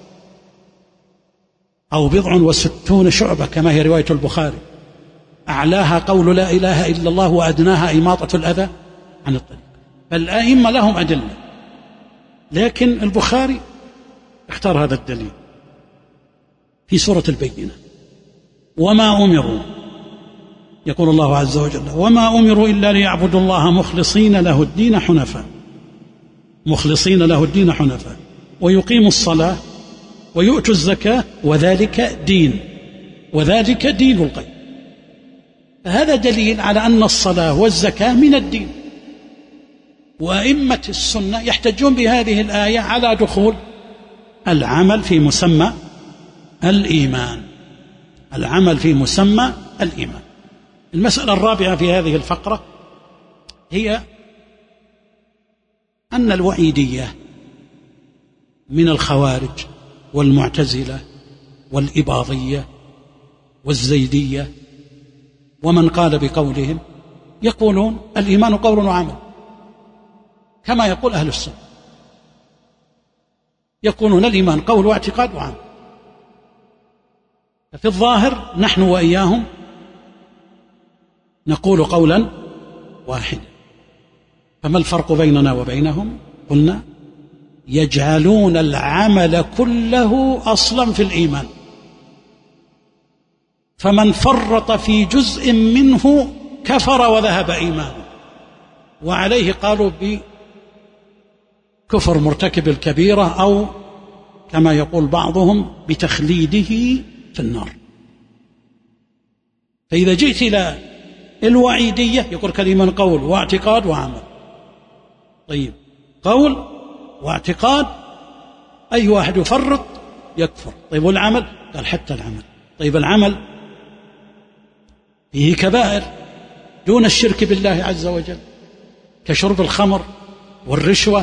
أو 60 شعبة كما هي رواية البخاري، أعلاها قول لا إله إلا الله وأدناها إماطة الأذى عن الطريق. فالأئمة لهم أدلة، لكن البخاري اختار هذا الدليل في سورة البينة: وما أمروا، يقول الله عز وجل: وما أمروا إلا ليعبدوا الله مخلصين له الدين حنفاء، مخلصين له الدين حنفاء، ويقيموا الصلاة ويؤتوا الزكاة وذلك دين القيم. فهذا دليل على أن الصلاة والزكاة من الدين. وأئمة السنة يحتجون بهذه الآية على دخول العمل في مسمى الإيمان، العمل في مسمى الإيمان. المسألة الرابعة في هذه الفقرة هي أن الوعيدية من الخوارج والمعتزلة والإباضية والزيدية ومن قال بقولهم يقولون الإيمان قول وعمل، كما يقول أهل السنة، يقولون الإيمان قول واعتقاد وعمل. ففي الظاهر نحن وإياهم نقول قولا واحدا. فما الفرق بيننا وبينهم؟ قلنا يجعلون العمل كله أصلا في الإيمان، فمن فرط في جزء منه كفر وذهب إيمانه، وعليه قالوا بكفر مرتكب الكبيرة، أو كما يقول بعضهم بتخليده في النار. فإذا جئت إلى الوعيدية يقول كلمة قول واعتقاد وعمل. طيب قول واعتقاد أي واحد يفرط يكفر. طيب والعمل؟ قال حتى العمل. طيب العمل فيه كبائر دون الشرك بالله عز وجل، كشرب الخمر والرشوة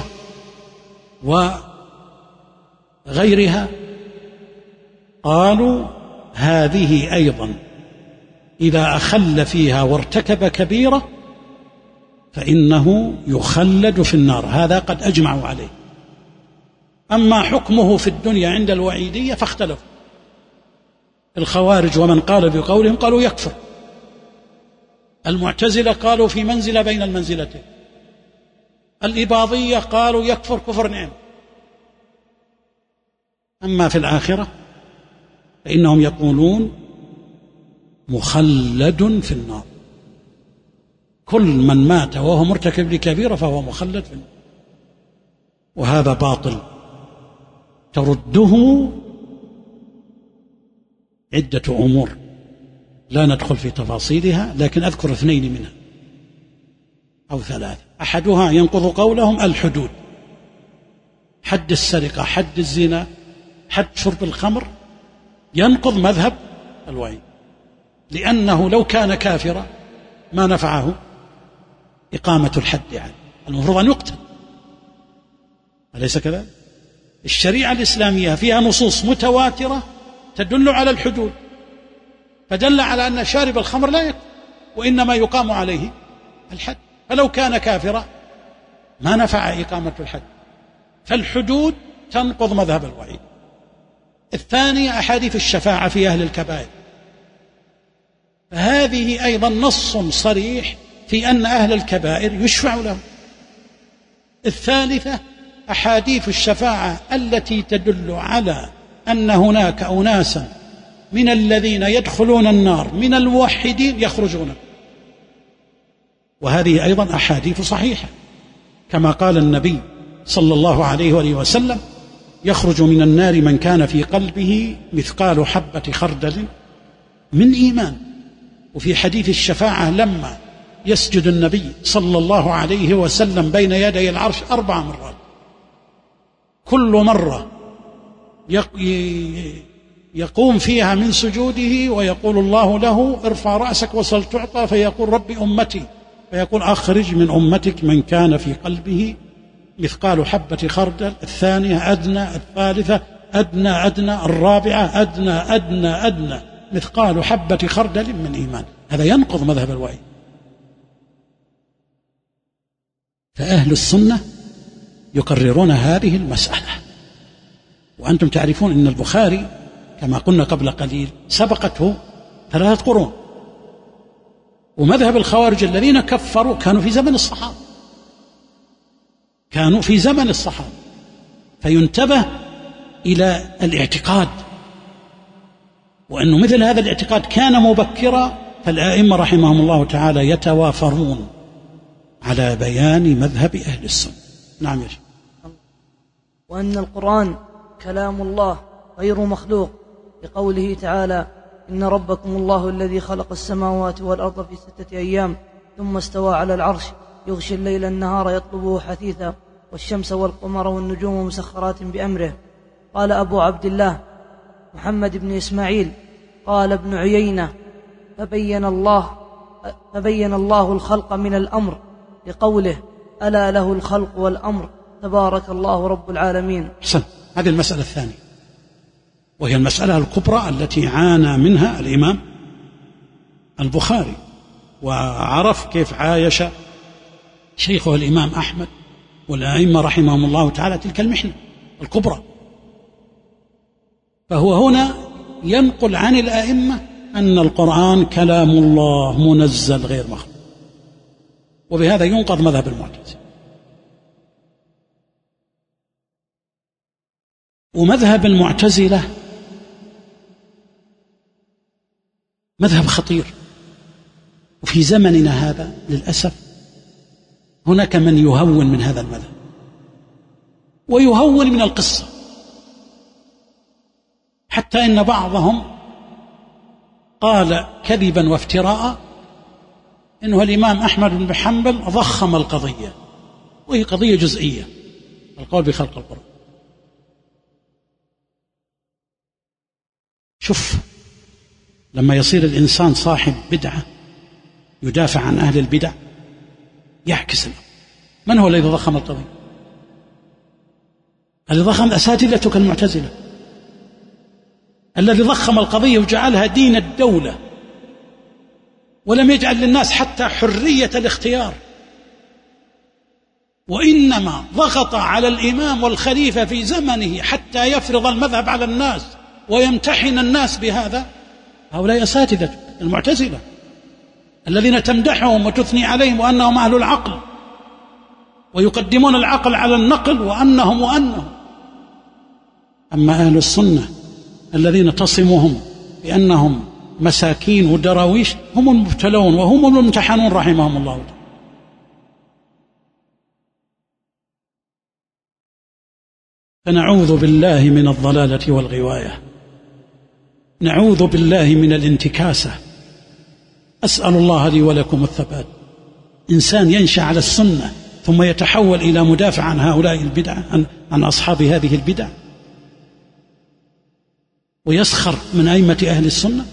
وغيرها. قالوا هذه أيضا إذا أخل فيها وارتكب كبيرة فإنه يخلد في النار، هذا قد أجمعوا عليه. أما حكمه في الدنيا عند الوعيدية فاختلفوا. الخوارج ومن قال بقولهم قالوا يكفر، المعتزلة قالوا في منزلة بين المنزلتين، الإباضية قالوا يكفر كفر نعم. أما في الآخرة فإنهم يقولون مخلد في النار، كل من مات وهو مرتكب لكبيرة فهو مخلد في النار. وهذا باطل ترده عدة أمور لا ندخل في تفاصيلها، لكن أذكر 2 منها أو 3. أحدها ينقض قولهم الحدود، حد السرقة، حد الزنا، حد شرب الخمر، ينقض مذهب الوعيد، لأنه لو كان كافرا ما نفعه إقامة الحد عنه، المفروض أن يقتل، أليس كذلك؟ الشريعة الإسلامية فيها نصوص متواترة تدل على الحدود، فدل على أن شارب الخمر لا يكفر وإنما يقام عليه الحد، فلو كان كافرا ما نفع إقامة الحد. فالحدود تنقض مذهب الوعيد. الثانية أحاديث الشفاعة في أهل الكبائر، فهذه أيضا نص صريح في أن أهل الكبائر يشفع لهم. الثالثة أحاديث الشفاعة التي تدل على أن هناك أناسا من الذين يدخلون النار من الموحدين يخرجون، وهذه أيضا أحاديث صحيحة، كما قال النبي صلى الله عليه وآله وسلم: يخرج من النار من كان في قلبه مثقال حبة خردل من إيمان. وفي حديث الشفاعة لما يسجد النبي صلى الله عليه وسلم بين يدي العرش 4 مرات، كل مرة يقوم فيها من سجوده ويقول الله له: ارفع رأسك وسل تعطى، فيقول: ربي أمتي، فيقول: أخرج من أمتك من كان في قلبه مثقال حبة خردل. الثانية أدنى، الثالثة أدنى أدنى، الرابعة أدنى أدنى أدنى مثقال حبة خردل من إيمان. هذا ينقض مذهب الوعيد. فأهل السنة يقررون هذه المسألة. وأنتم تعرفون أن البخاري كما قلنا قبل قليل سبقته 3 قرون، ومذهب الخوارج الذين كفروا كانوا في زمن الصحابة، كانوا في زمن الصحابة. فينتبه إلى الاعتقاد، وأنه مثل هذا الاعتقاد كان مبكرا، فالآئمة رحمهم الله تعالى يتوافرون على بيان مذهب أهل السنة. نعم يا شيخ. وأن القرآن كلام الله غير مخلوق، لقوله تعالى: إن ربكم الله الذي خلق السماوات والأرض في 6 أيام ثم استوى على العرش يغشي الليل النهار يطلبه حثيثا والشمس والقمر والنجوم مسخرات بأمره. قال أبو عبد الله محمد بن إسماعيل قال ابن عيينة: فبين الله الخلق من الأمر، لقوله: ألا له الخلق والأمر تبارك الله رب العالمين. حسن. هذه المسألة الثانية، وهي المسألة الكبرى التي عانى منها الإمام البخاري، وعرف كيف عايش شيخه الإمام أحمد والأئمة رحمهم الله تعالى تلك المحنة الكبرى. فهو هنا ينقل عن الأئمة أن القرآن كلام الله منزل غير مخلوق، وبهذا ينقض مذهب المعتزلة. ومذهب المعتزلة مذهب خطير، وفي زمننا هذا للأسف هناك من يهون من هذا المذهب ويهون من القصة، حتى إن بعضهم قال كذبا وافتراء إنه الإمام أحمد بن حنبل ضخم القضية، وهي قضية جزئية، القول بخلق القرآن. شوف لما يصير الإنسان صاحب بدعة يدافع عن أهل البدع يعكس الأمر. من هو الذي ضخم القضية؟ الذي ضخم أساتذتك المعتزلة، الذي ضخم القضية وجعلها دين الدولة، ولم يجعل للناس حتى حرية الاختيار، وإنما ضغط على الإمام والخليفة في زمنه حتى يفرض المذهب على الناس ويمتحن الناس بهذا. هؤلاء أساتذة المعتزلة الذين تمدحهم وتثني عليهم وأنهم أهل العقل، ويقدمون العقل على النقل وأنهم. أما أهل السنة الذين تصمهم بأنهم مساكين ودراويش هم المبتلون وهم الممتحنون رحمهم الله تعالى. فنعوذ بالله من الضلالة والغواية، نعوذ بالله من الانتكاسة. أسأل الله لي ولكم الثبات. إنسان ينشأ على السنة ثم يتحول إلى مدافع عن هؤلاء البدع، عن أصحاب هذه البدع، ويسخر من أئمة أهل السنة.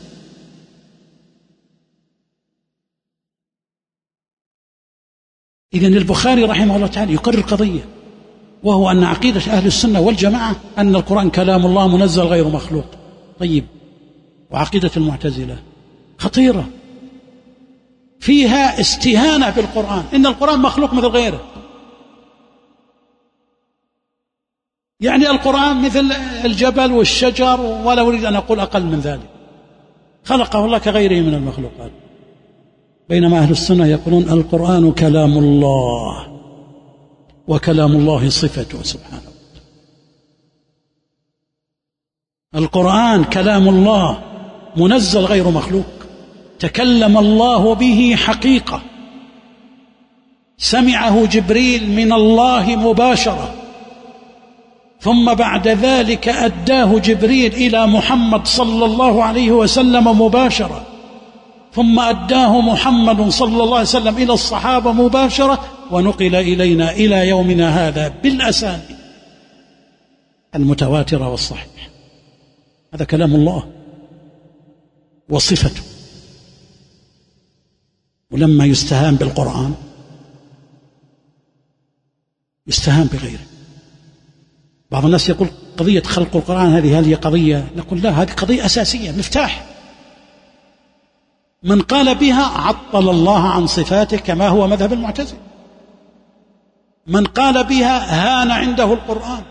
إذن البخاري رحمه الله تعالى يقرر قضية، وهو أن عقيدة أهل السنة والجماعة أن القرآن كلام الله منزل غير مخلوق. طيب، وعقيدة المعتزلة خطيرة، فيها استهانة بالقرآن، إن القرآن مخلوق مثل غيره. يعني القرآن مثل الجبل والشجر، ولا أريد أن أقول أقل من ذلك، خلقه الله كغيره من المخلوقات. بينما أهل السنة يقولون القرآن كلام الله، وكلام الله صفته سبحانه. القرآن كلام الله منزل غير مخلوق، تكلم الله به حقيقة، سمعه جبريل من الله مباشرة، ثم بعد ذلك أداه جبريل إلى محمد صلى الله عليه وسلم مباشرة، ثم أداه محمد صلى الله عليه وسلم إلى الصحابة مباشرة، ونقل إلينا إلى يومنا هذا بالأسانيد المتواترة والصحيح. هذا كلام الله وصفته. ولما يستهان بالقرآن يستهان بغيره. بعض الناس يقول قضية خلق القرآن هل هي قضية؟ نقول لا، هذه قضية أساسية، مفتاح. من قال بها عطل الله عن صفاته كما هو مذهب المعتزلة. من قال بها هان عنده القرآن.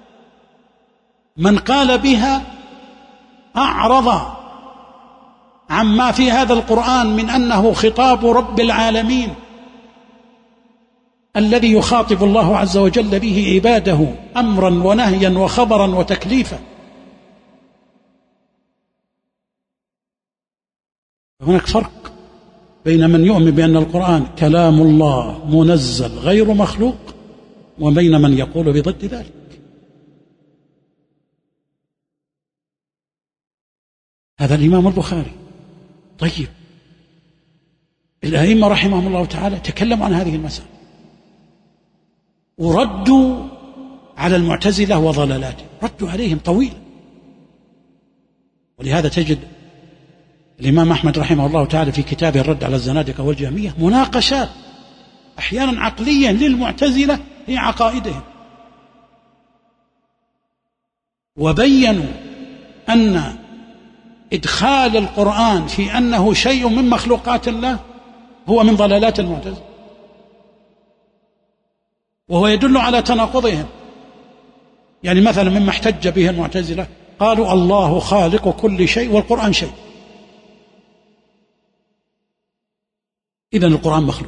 من قال بها أعرض عما في هذا القرآن من أنه خطاب رب العالمين الذي يخاطب الله عز وجل به عباده أمرا ونهيا وخبرا وتكليفا. هناك فرق بين من يؤمن بأن القرآن كلام الله منزل غير مخلوق، وبين من يقول بضد ذلك. هذا الإمام البخاري. طيب، الأئمة رحمهم الله تعالى تكلموا عن هذه المسألة وردوا على المعتزلة وضلالاتهم، ردوا عليهم طويلا. ولهذا تجد الإمام أحمد رحمه الله تعالى في كتابه الرد على الزنادقة والجهمية مناقشات أحيانا عقلية للمعتزلة في عقائدهم، وبينوا أن إدخال القرآن في أنه شيء من مخلوقات الله هو من ضلالات المعتزلة، وهو يدل على تناقضهم. يعني مثلا مما احتج به المعتزلة قالوا الله خالق كل شيء والقرآن شيء، إذن القرآن مخلوق.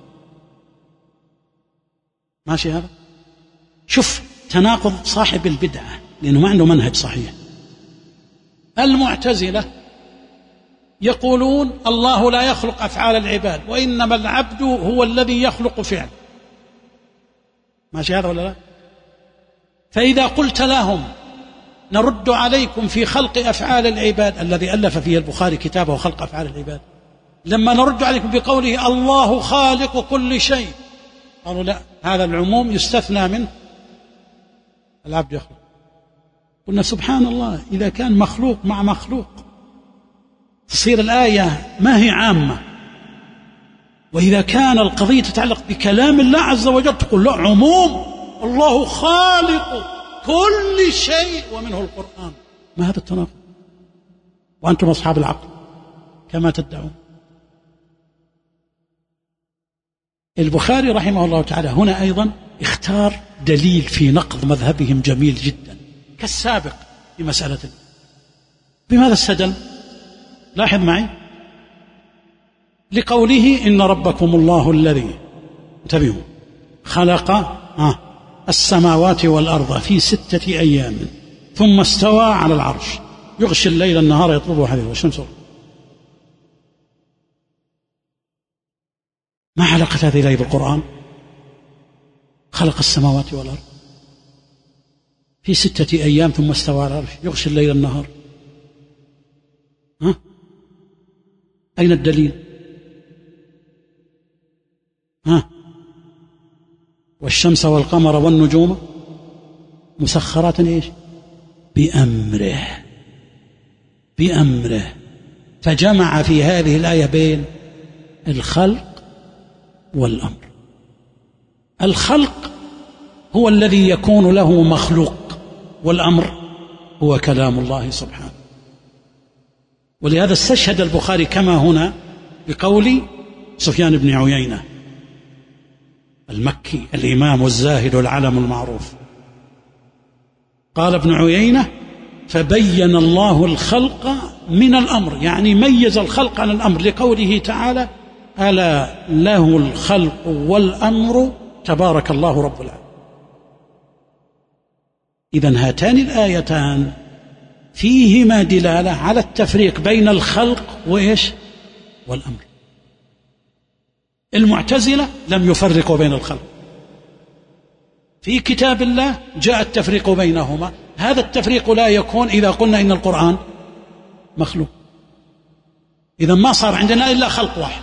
ماشي هذا؟ شوف تناقض صاحب البدعة، لأنه ما عنده منهج صحيح. المعتزلة يقولون الله لا يخلق أفعال العباد، وإنما العبد هو الذي يخلق فعل. ماشي هذا ولا لا؟ فإذا قلت لهم نرد عليكم في خلق أفعال العباد الذي ألف فيه البخاري كتابه خلق أفعال العباد، لما نرد عليكم بقوله الله خالق كل شيء، قالوا لا، هذا العموم يستثنى منه العبد يخلق. قلنا سبحان الله، إذا كان مخلوق مع مخلوق تصير الآية ما هي عامة، وإذا كان القضية تتعلق بكلام الله عز وجل تقول لا، عموم، الله خالق كل شيء ومنه القرآن. ما هذا التناقض؟ وأنتم أصحاب العقل كما تدعون. البخاري رحمه الله تعالى هنا أيضا اختار دليل في نقض مذهبهم جميل جدا كالسابق في مسألة. بماذا استدل؟ لاحظ معي، لقوله إن ربكم الله الذي، انتبهوا، خلق السماوات والأرض في 6 أيام ثم استوى على العرش يغشي الليل النهار يطلبه حديثا والشمس. ما علاقة هذه الآية بالقرآن؟ خلق السماوات والأرض في 6 أيام ثم استوى على العرش يغشي الليل النهار. أين الدليل؟ والشمس والقمر والنجوم مسخرات إيش؟ بأمره. فجمع في هذه الآية بين الخلق والأمر. الخلق هو الذي يكون له مخلوق، والأمر هو كلام الله سبحانه. ولهذا استشهد البخاري كما هنا بقول سفيان بن عيينة المكي الإمام الزاهد العلم المعروف، قال ابن عيينة فبين الله الخلق من الأمر، يعني ميز الخلق عن الأمر، لقوله تعالى ألا له الخلق والأمر تبارك الله رب العالمين. إذن هاتان الآيتان فيهما دلالة على التفريق بين الخلق وإيش والأمر. المعتزلة لم يفرقوا بين الخلق، في كتاب الله جاء التفريق بينهما. هذا التفريق لا يكون إذا قلنا إن القرآن مخلوق، إذا ما صار عندنا إلا خلق واحد.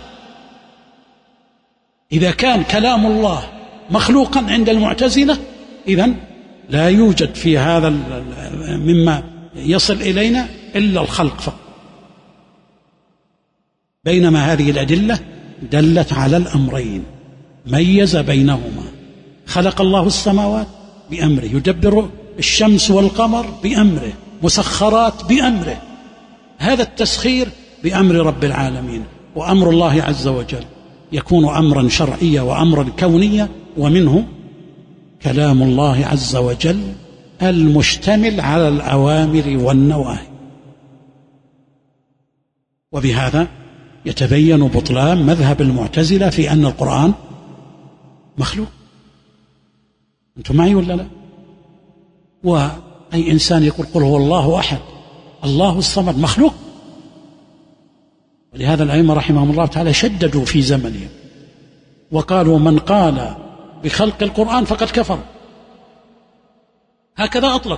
إذا كان كلام الله مخلوقا عند المعتزلة إذن لا يوجد في هذا مما يصل إلينا إلا الخلق فقط، بينما هذه الأدلة دلت على الأمرين، ميز بينهما. خلق الله السماوات بأمره، يدبر الشمس والقمر بأمره، مسخرات بأمره. هذا التسخير بأمر رب العالمين. وأمر الله عز وجل يكون أمرا شرعيا وأمرا كونيا، ومنه كلام الله عز وجل المشتمل على الأوامر والنواهي. وبهذا يتبين بطلان مذهب المعتزلة في أن القرآن مخلوق. أنتم معي ولا لا؟ وأي إنسان يقول قل هو الله أحد الله الصمد مخلوق. ولهذا الأئمة رحمهم الله تعالى شددوا في زمنهم وقالوا من قال بخلق القرآن فقد كفر، هكذا أطلق.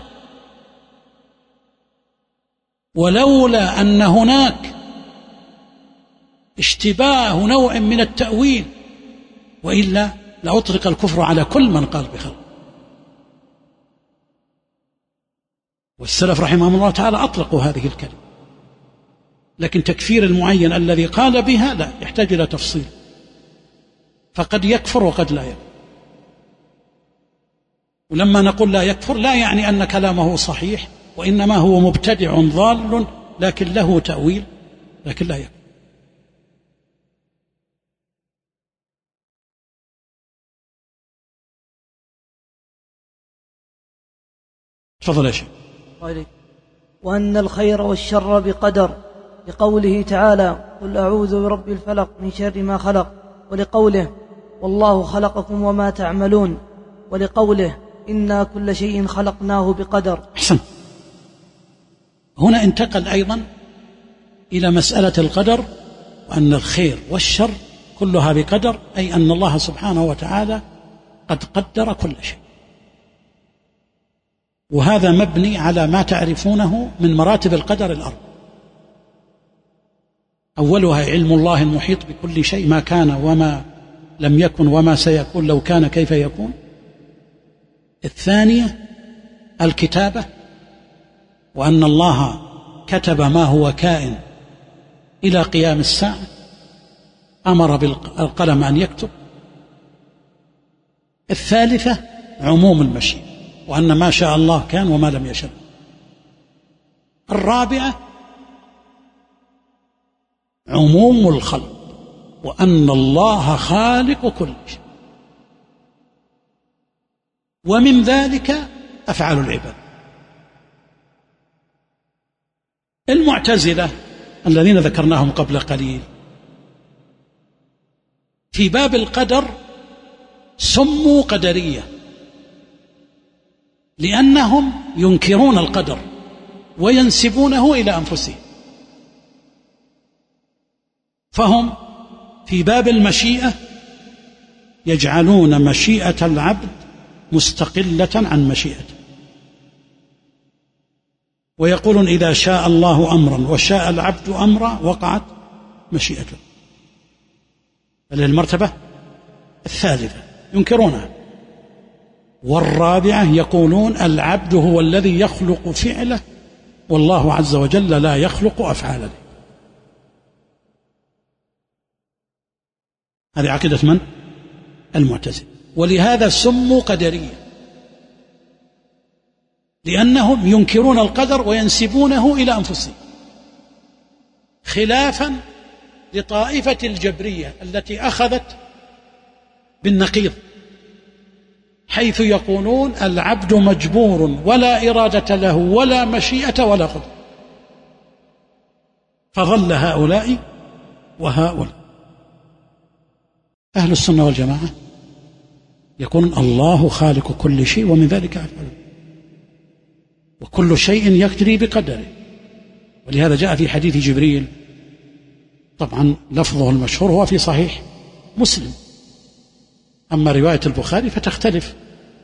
ولولا أن هناك اشتباه نوع من التأويل، وإلا لأطلق الكفر على كل من قال بخلق. والسلف رحمهم الله تعالى أطلقوا هذه الكلمة، لكن تكفير المعين الذي قال بها لا، يحتاج إلى تفصيل، فقد يكفر وقد لا يكفر. ولما نقول لا يكفر لا يعني أن كلامه صحيح، وإنما هو مبتدع ضال لكن له تأويل، لكن لا يكفر. تفضل يا شيخ. وأن الخير والشر بقدر، لقوله تعالى قل أعوذ برب الفلق من شر ما خلق، ولقوله والله خلقكم وما تعملون، ولقوله إنا كل شيء خلقناه بقدر. أحسن. هنا انتقل أيضا إلى مسألة القدر، وأن الخير والشر كلها بقدر، أي أن الله سبحانه وتعالى قد قدر كل شيء. وهذا مبني على ما تعرفونه من مراتب القدر الأربع. أولها علم الله المحيط بكل شيء، ما كان وما لم يكن وما سيكون لو كان كيف يكون. الثانية الكتابة، وأن الله كتب ما هو كائن إلى قيام الساعة، أمر بالقلم أن يكتب. الثالثة عموم المشيئة، وأن ما شاء الله كان وما لم يشاء. الرابعة عموم الخلق، وأن الله خالق كل شيء، ومن ذلك أفعال العباد. المعتزلة الذين ذكرناهم قبل قليل في باب القدر سموا قدرية، لأنهم ينكرون القدر وينسبونه إلى أنفسهم. فهم في باب المشيئة يجعلون مشيئة العبد مستقلة عن مشيئته، ويقولون إذا شاء الله أمرا وشاء العبد أمرا وقعت مشيئته. المرتبة الثالثة ينكرونها. والرابعة يقولون العبد هو الذي يخلق فعله، والله عز وجل لا يخلق أفعاله. هذه عقيدة من؟ المعتزلة. ولهذا سموا قدرية، لأنهم ينكرون القدر وينسبونه إلى أنفسهم، خلافا لطائفة الجبرية التي أخذت بالنقيض، حيث يقولون العبد مجبور ولا إرادة له ولا مشيئة ولا قدرة. فظل هؤلاء وهؤلاء. أهل السنة والجماعة يكون الله خالق كل شيء ومن ذلك أفعاله، وكل شيء يجري بقدره. ولهذا جاء في حديث جبريل، طبعا لفظه المشهور هو في صحيح مسلم، أما رواية البخاري فتختلف.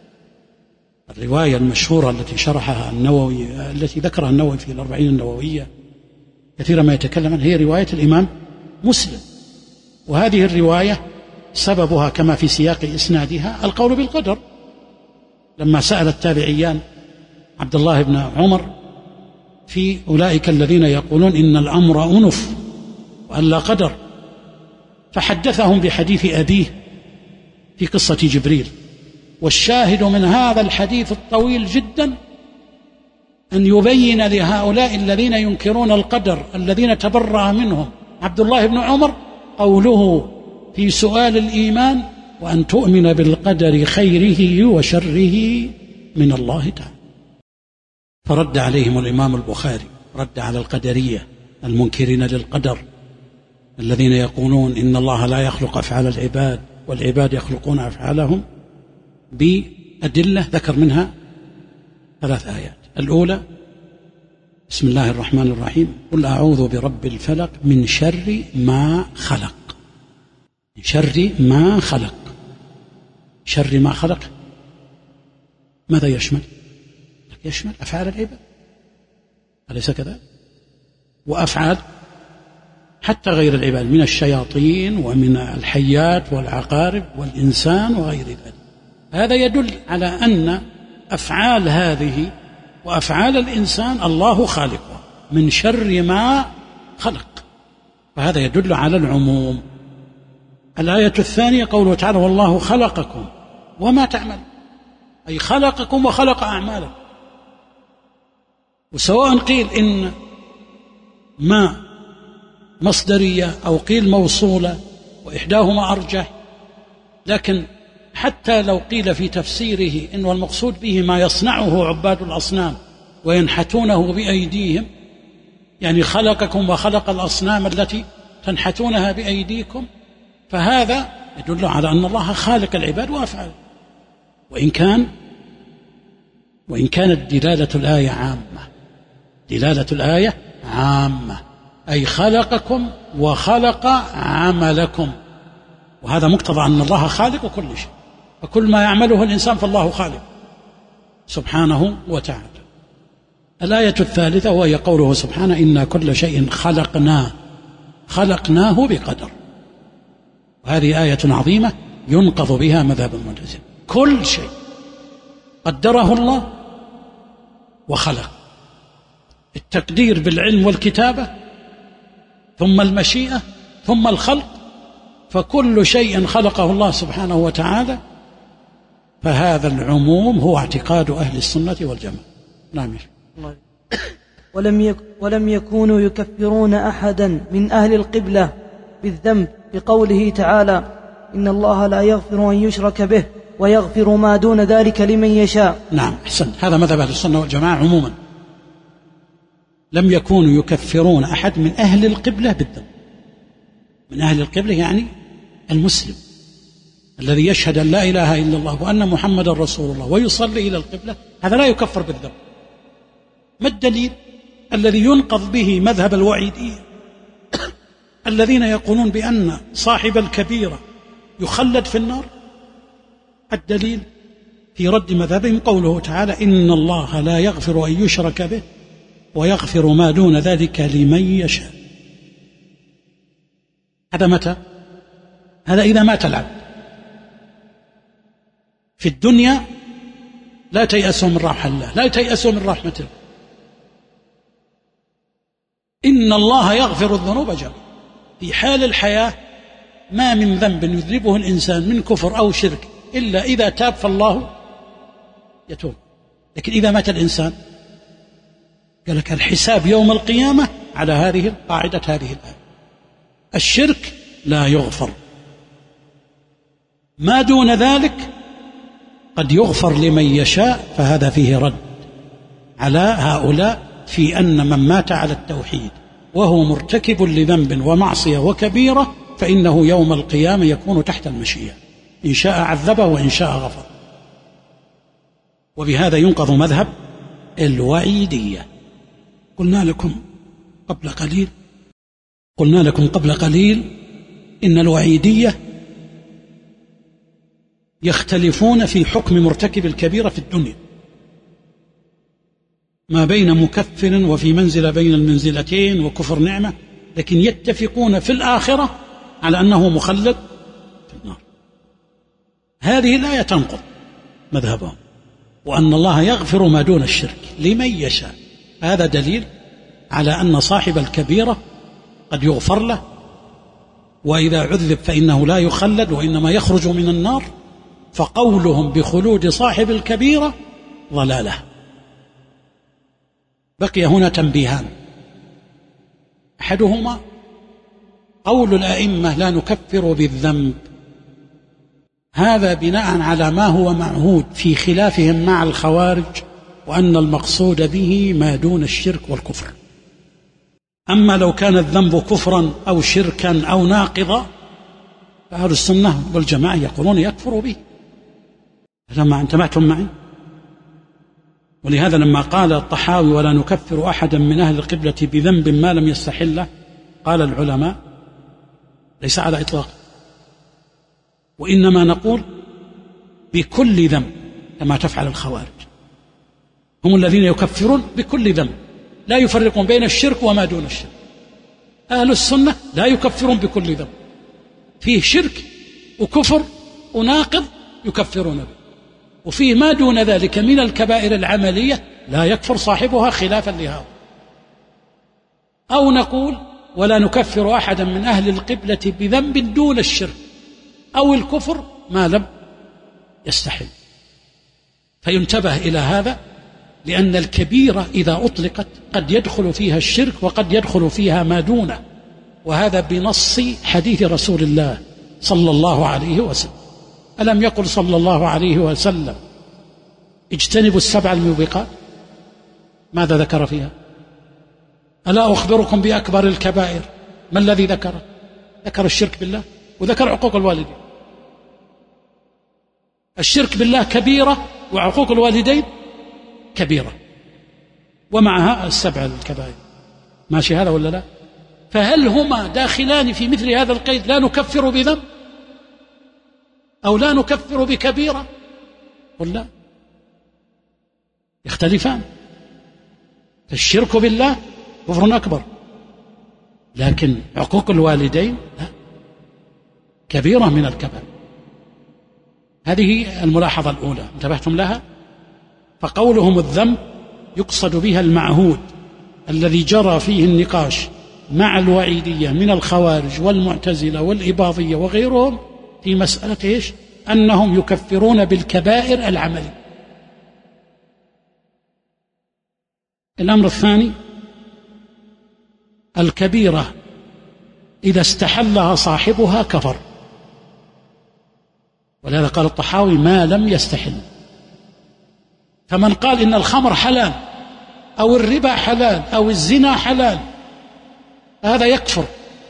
الرواية المشهورة التي شرحها النووي، التي ذكرها النووي في الأربعين النووية كثيرا ما يتكلم عنها، هي رواية الإمام مسلم. وهذه الرواية سببها كما في سياق إسنادها القول بالقدر، لما سأل التابعيان عبد الله بن عمر في أولئك الذين يقولون إن الأمر أنف وأن لا قدر، فحدثهم بحديث أبيه في قصة جبريل. والشاهد من هذا الحديث الطويل جدا أن يبين لهؤلاء الذين ينكرون القدر الذين تبرأ منهم عبد الله بن عمر قوله في سؤال الإيمان: وأن تؤمن بالقدر خيره وشره من الله تعالى. فرد عليهم الإمام البخاري، رد على القدرية المنكرين للقدر الذين يقولون إن الله لا يخلق أفعال العباد والعباد يخلقون أفعالهم، بأدلة ذكر منها 3 آيات. الأولى: بسم الله الرحمن الرحيم، قل أعوذ برب الفلق من شر ما خلق. من شر ما خلق. شر ما خلق ماذا يشمل؟ يشمل أفعال العباد، أليس كذلك؟ وأفعال حتى غير العباد من الشياطين ومن الحيات والعقارب والإنسان وغير ذلك. هذا يدل على أن أفعال هذه وأفعال الإنسان الله خالقها من شر ما خلق، فهذا يدل على العموم. الآية الثانية قوله تعالى: والله خلقكم وما تعمل، أي خلقكم وخلق أعمالكم. وسواء قيل إن ما مصدرية أو قيل موصولة وإحداهما أرجح، لكن حتى لو قيل في تفسيره إن المقصود به ما يصنعه عباد الأصنام وينحتونه بأيديهم، يعني خلقكم وخلق الأصنام التي تنحتونها بأيديكم، فهذا يدل على أن الله خالق العباد وأفعاله، وإن كانت دلالة الآية عامة. دلالة الآية عامة، أي خلقكم وخلق عملكم، وهذا مقتضى أن الله خالق كل شيء، فكل ما يعمله الإنسان فالله خالق سبحانه وتعالى. الآية الثالثة وهي قوله سبحانه: إنا كل شيء خلقناه بقدر. وهذه آية عظيمة ينقض بها مذهب المعتزلة. كل شيء قدره الله وخلق، التقدير بالعلم والكتابة، ثم المشيئة، ثم الخلق، فكل شيء خلقه الله سبحانه وتعالى. فهذا العموم هو اعتقاد أهل السنة والجماعة. نعم. ولم يكونوا يكفرون أحدا من أهل القبلة بالذنب بقوله تعالى: إن الله لا يغفر أن يشرك به ويغفر ما دون ذلك لمن يشاء. نعم، أحسن. هذا مذهب أهل السنة والجماعة عموما. لم يكونوا يكفرون أحد من أهل القبلة بالذنب. من أهل القبلة يعني المسلم الذي يشهد أن لا إله إلا الله وأن محمد رسول الله ويصلي إلى القبلة، هذا لا يكفر بالذنب. ما الدليل الذي ينقض به مذهب الوعيدية الذين يقولون بأن صاحب الكبيرة يخلد في النار؟ الدليل في رد مذهبهم قوله تعالى: إن الله لا يغفر أن يشرك به ويغفر ما دون ذلك لمن يشاء. هذا متى؟ هذا إذا مات العبد. في الدنيا لا تيأسوا من روح الله، لا تيأسوا من رحمة الله. إن الله يغفر الذنوب جميعا. في حال الحياة ما من ذنب يذنبه الإنسان من كفر أو شرك إلا إذا تاب فالله يتوب. لكن إذا مات الإنسان قال لك الحساب يوم القيامة على هذه القاعدة، هذه الآية: الشرك لا يغفر، ما دون ذلك قد يغفر لمن يشاء. فهذا فيه رد على هؤلاء في أن من مات على التوحيد وهو مرتكب لذنب ومعصية وكبيرة فإنه يوم القيامة يكون تحت المشيئة، إن شاء عذبه وإن شاء غفر. وبهذا ينقض مذهب الوعيدية. قلنا لكم قبل قليل إن الوعيدية يختلفون في حكم مرتكب الكبيرة في الدنيا، ما بين مكفر وفي منزلة بين المنزلتين وكفر نعمة، لكن يتفقون في الآخرة على أنه مخلد في النار. هذه لا تنقض مذهبهم، وأن الله يغفر ما دون الشرك لمن يشاء. هذا دليل على أن صاحب الكبيرة قد يغفر له، وإذا عذب فإنه لا يخلد وإنما يخرج من النار. فقولهم بخلود صاحب الكبيرة ضلالة. بقي هنا تنبيهان: أحدهما قول الأئمة لا نكفر بالذنب، هذا بناء على ما هو معهود في خلافهم مع الخوارج، وأن المقصود به ما دون الشرك والكفر. أما لو كان الذنب كفرا أو شركا أو ناقضا فأهل السنة والجماعة يقولون يكفر به. لما انتبهتم معي؟ ولهذا لما قال الطحاوي ولا نكفر أحدا من أهل القبلة بذنب ما لم يستحله، قال العلماء ليس على إطلاق، وإنما نقول بكل ذنب كما تفعل الخوارج. هم الذين يكفرون بكل ذنب، لا يفرقون بين الشرك وما دون الشرك. أهل السنة لا يكفرون بكل ذنب، فيه شرك وكفر وناقض يكفرون به، وفيه ما دون ذلك من الكبائر العملية لا يكفر صاحبها خلافا لهذا. أو نقول ولا نكفر أحدا من أهل القبلة بذنب دون الشرك أو الكفر ما لم يستحل. فينتبه إلى هذا، لأن الكبيرة إذا أطلقت قد يدخل فيها الشرك وقد يدخل فيها ما دونه، وهذا بنص حديث رسول الله صلى الله عليه وسلم. ألم يقل صلى الله عليه وسلم اجتنبوا السبع الموبقات؟ ماذا ذكر فيها؟ ألا أخبركم بأكبر الكبائر؟ ما الذي ذكره؟ ذكر الشرك بالله وذكر عقوق الوالدين. الشرك بالله كبيرة وعقوق الوالدين كبيرة، ومعها السبع الكبائر. ماشي هذا ولا لا؟ فهل هما داخلان في مثل هذا القيد لا نكفر بذنب أو لا نكفر بكبيرة؟ ولا يختلفان؟ الشرك بالله كفر أكبر، لكن عقوق الوالدين لا، كبيرة من الكبائر. هذه الملاحظة الأولى، انتبهتم لها؟ فقولهم الذنب يقصد بها المعهود الذي جرى فيه النقاش مع الوعيدية من الخوارج والمعتزلة والإباضية وغيرهم في مسألة إيش؟ أنهم يكفرون بالكبائر العملية. الأمر الثاني: الكبيرة إذا استحلها صاحبها كفر، ولهذا قال الطحاوي ما لم يستحل. فمن قال إن الخمر حلال أو الربا حلال أو الزنا حلال، هذا يكفر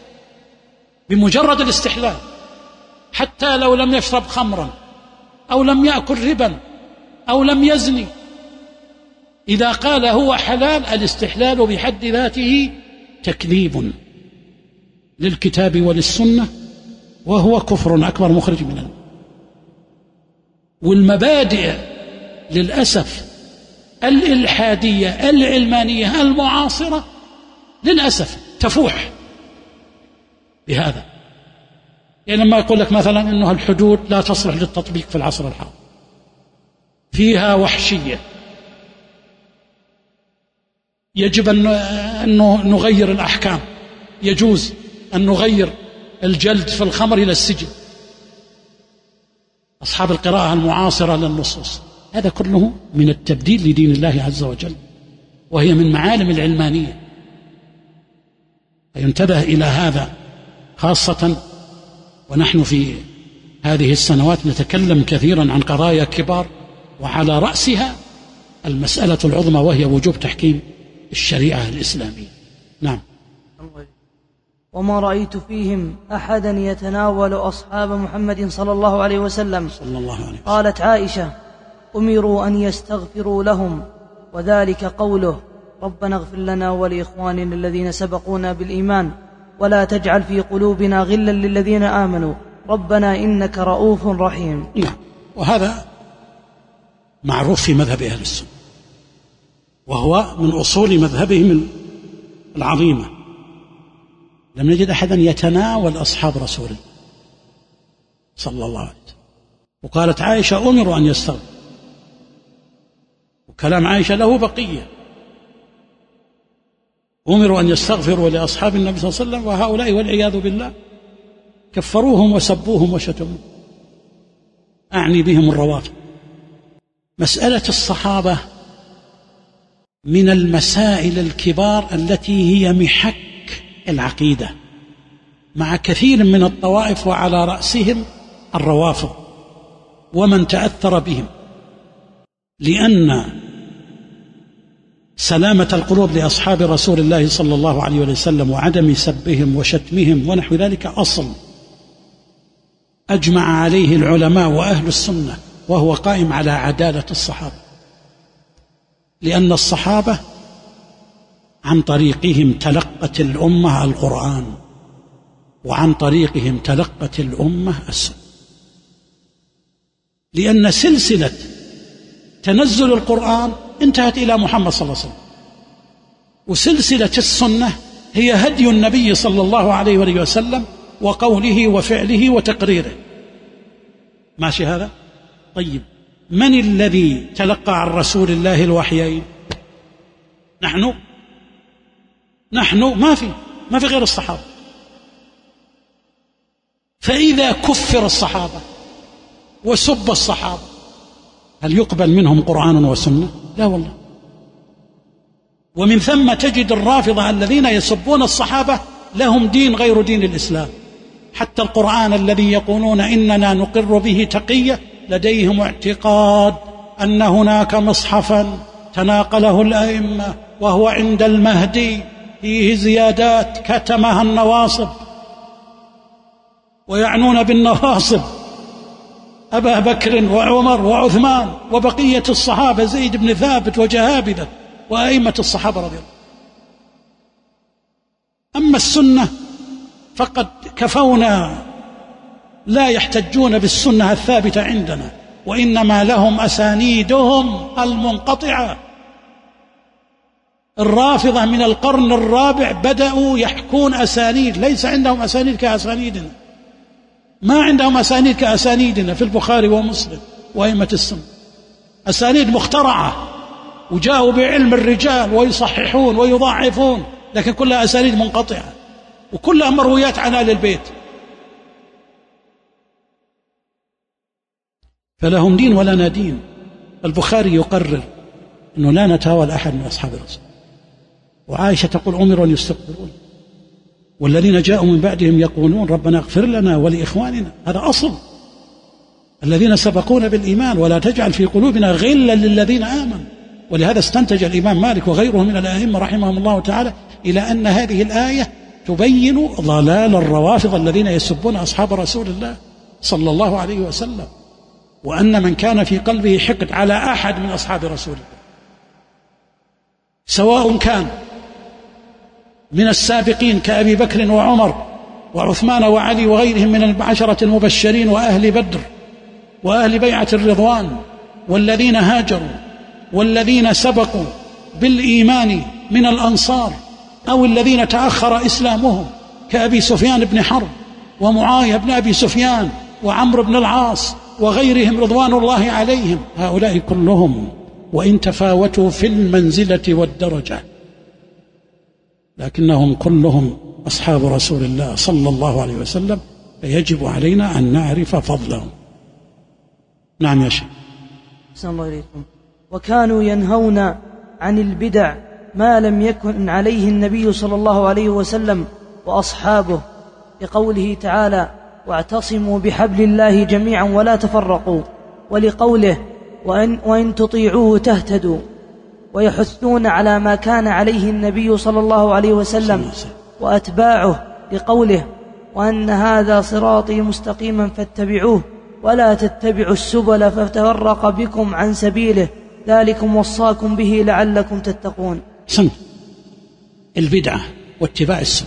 بمجرد الاستحلال، حتى لو لم يشرب خمرا أو لم يأكل ربا أو لم يزني. إذا قال هو حلال، الاستحلال بحد ذاته تكذيب للكتاب وللسنة، وهو كفر أكبر مخرج منه. والمبادئ للأسف الإلحادية العلمانية المعاصرة للأسف تفوح بهذا. يعني لما يقول لك مثلا أنه الحدود لا تصلح للتطبيق في العصر الحاضر، فيها وحشية، يجب أن نغير الأحكام، يجوز أن نغير الجلد في الخمر إلى السجن. أصحاب القراءة المعاصرة للنصوص، هذا كله من التبديل لدين الله عز وجل، وهي من معالم العلمانية. فينتبه إلى هذا، خاصة ونحن في هذه السنوات نتكلم كثيرا عن قضايا كبار، وعلى رأسها المسألة العظمى وهي وجوب تحكيم الشريعة الإسلامية. نعم. وما رأيت فيهم أحدا يتناول أصحاب محمد صلى الله عليه وسلم. قالت عائشة: أمروا أن يستغفروا لهم، وذلك قوله: ربنا اغفر لنا ولإخواننا الذين سبقونا بالإيمان ولا تجعل في قلوبنا غلا للذين آمنوا ربنا إنك رؤوف رحيم. وهذا معروف في مذهب أهل السنة، وهو من أصول مذهبهم العظيمة. لم نجد أحدا يتناول أصحاب رسول الله صلى الله عليه وسلم. وقالت عائشة: أمروا أن يستغفروا. وكلام عائشة له بقية، أمروا أن يستغفروا لأصحاب النبي صلى الله عليه وسلم، وهؤلاء والعياذ بالله كفروهم وسبوهم وشتموهم، أعني بهم الروافض. مسألة الصحابة من المسائل الكبار التي هي محك العقيدة مع كثير من الطوائف، وعلى رأسهم الروافض ومن تأثر بهم، لأن سلامة القلوب لأصحاب رسول الله صلى الله عليه وسلم وعدم سبهم وشتمهم ونحو ذلك أصل أجمع عليه العلماء وأهل السنة، وهو قائم على عدالة الصحابة، لأن الصحابة عن طريقهم تلقت الأمة القرآن، وعن طريقهم تلقت الأمة السنة، لأن سلسلة تنزل القرآن انتهت إلى محمد صلى الله عليه وسلم، وسلسلة السنة هي هدي النبي صلى الله عليه وسلم وقوله وفعله وتقريره. ماشي هذا؟ طيب، من الذي تلقى عن رسول الله الوحيين؟ نحن ما في غير الصحابة. فإذا كفر الصحابة وسب الصحابة هل يقبل منهم قرآن وسنة؟ لا والله. ومن ثم تجد الرافضة الذين يسبون الصحابة لهم دين غير دين الإسلام، حتى القرآن الذي يقولون إننا نقر به تقية لديهم اعتقاد أن هناك مصحفا تناقله الأئمة وهو عند المهدي فيه زيادات كتمها النواصب، ويعنون بالنواصب أبا بكر وعمر وعثمان وبقية الصحابة زيد بن ثابت وجهابذة وأئمة الصحابة رضي الله. أما السنة فقد كفونا، لا يحتجون بالسنة الثابتة عندنا، وإنما لهم أسانيدهم المنقطعة. الرافضة من القرن الرابع بدأوا يحكون أسانيد، ليس عندهم أسانيد كأسانيدنا، ما عندهم أسانيد كأسانيدنا في البخاري ومسلم وأئمة السنة، أسانيد مخترعة، وجاءوا بعلم الرجال ويصححون ويضاعفون، لكن كلها أسانيد منقطعة وكلها مرويات عن آل البيت. فلهم دين ولنا دين. البخاري يقرر أنه لا نتاول أحد من أصحاب الرسول، وعائشة تقول أمروا أن يستغفرون، والذين جاءوا من بعدهم يقولون ربنا اغفر لنا ولإخواننا. هذا أصل، الذين سبقونا بالإيمان ولا تجعل في قلوبنا غلا للذين آمنوا. ولهذا استنتج الإمام مالك وغيره من الأئمة رحمهم الله تعالى إلى أن هذه الآية تبين ضلال الروافض الذين يسبون أصحاب رسول الله صلى الله عليه وسلم، وأن من كان في قلبه حقد على أحد من أصحاب رسول الله، سواء كان من السابقين كأبي بكر وعمر وعثمان وعلي وغيرهم من العشرة المبشرين وأهل بدر وأهل بيعة الرضوان والذين هاجروا والذين سبقوا بالإيمان من الأنصار، أو الذين تأخر إسلامهم كأبي سفيان بن حرب ومعاوية بن أبي سفيان وعمرو بن العاص وغيرهم رضوان الله عليهم، هؤلاء كلهم وإن تفاوتوا في المنزلة والدرجة لكنهم كلهم أصحاب رسول الله صلى الله عليه وسلم، فيجب علينا أن نعرف فضلهم. نعم يا شيخ. أحسن الله إليكم. وكانوا ينهون عن البدع ما لم يكن عليه النبي صلى الله عليه وسلم وأصحابه، لقوله تعالى واعتصموا بحبل الله جميعا ولا تفرقوا، ولقوله وإن تطيعوه تهتدوا، ويحثون على ما كان عليه النبي صلى الله عليه وسلم وأتباعه لقوله وأن هذا صراطي مستقيما فاتبعوه ولا تتبعوا السبل فتفرق بكم عن سبيله ذلكم وصاكم به لعلكم تتقون. البدعة واتباع السنة.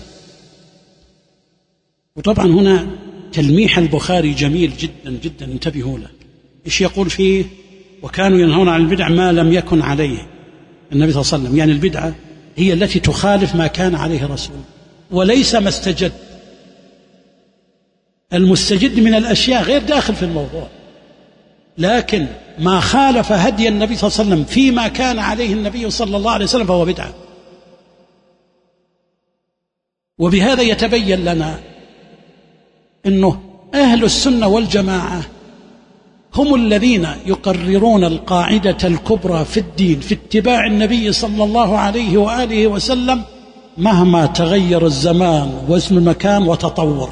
وطبعا هنا تلميح البخاري جميل جدا جدا، انتبهوا له. إيش يقول فيه؟ وكانوا ينهون عن البدع ما لم يكن عليه النبي صلى الله عليه وسلم، يعني البدعة هي التي تخالف ما كان عليه الرسول وليس ما استجد. المستجد من الأشياء غير داخل في الموضوع، لكن ما خالف هدي النبي صلى الله عليه وسلم فيما كان عليه النبي صلى الله عليه وسلم فهو بدعة. وبهذا يتبين لنا أنه أهل السنة والجماعة هم الذين يقررون القاعدة الكبرى في الدين في اتباع النبي صلى الله عليه وآله وسلم مهما تغير الزمان واسم المكان وتطور،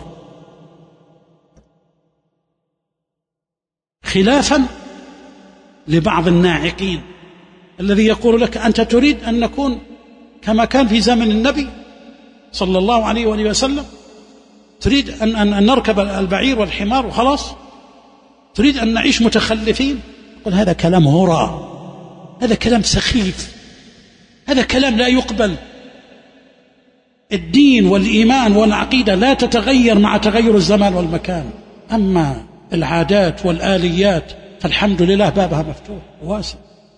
خلافا لبعض الناعقين الذي يقول لك أنت تريد أن نكون كما كان في زمن النبي صلى الله عليه وآله وسلم، تريد أن نركب البعير والحمار وخلاص، تريد أن نعيش متخلفين. يقول هذا كلام هراء، هذا كلام سخيف، هذا كلام لا يقبل. الدين والإيمان والعقيدة لا تتغير مع تغير الزمان والمكان، أما العادات والآليات فالحمد لله بابها مفتوح وواسع.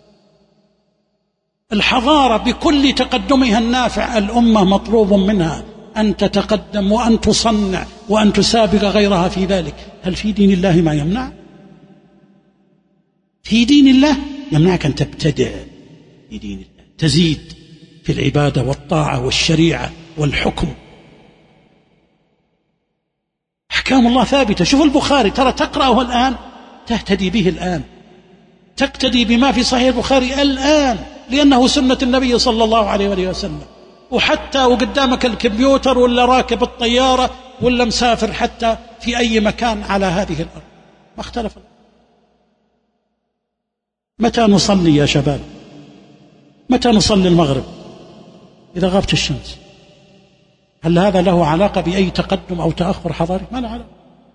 الحضارة بكل تقدمها النافع الأمة مطلوب منها أن تتقدم وأن تصنع وأن تسابق غيرها في ذلك. هل في دين الله ما يمنع؟ في دين الله يمنعك أن تبتدع في دين الله، تزيد في العبادة والطاعة والشريعة والحكم. أحكام الله ثابتة. شوف البخاري ترى تقرأه الآن تهتدي به الآن، تقتدي بما في صحيح البخاري الآن، لأنه سنة النبي صلى الله عليه وآله وسلم. وحتى وقدامك الكمبيوتر ولا راكب الطيارة ولا مسافر حتى في أي مكان على هذه الأرض ما اختلف. متى نصلي يا شباب؟ متى نصلي المغرب؟ إذا غابت الشمس. هل هذا له علاقة بأي تقدم أو تأخر حضاري؟ ما له علاقة.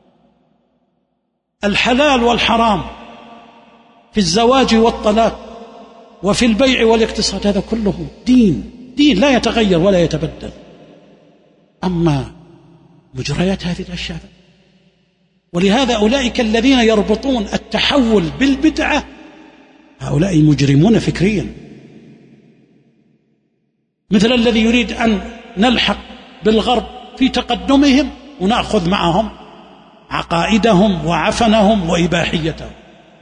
الحلال والحرام في الزواج والطلاق وفي البيع والاقتصاد هذا كله دين لا يتغير ولا يتبدل. أما مجريات هذه الأشياء، ولهذا أولئك الذين يربطون التحول بالبدعة هؤلاء مجرمون فكريا، مثل الذي يريد أن نلحق بالغرب في تقدمهم ونأخذ معهم عقائدهم وعفنهم وإباحيتهم.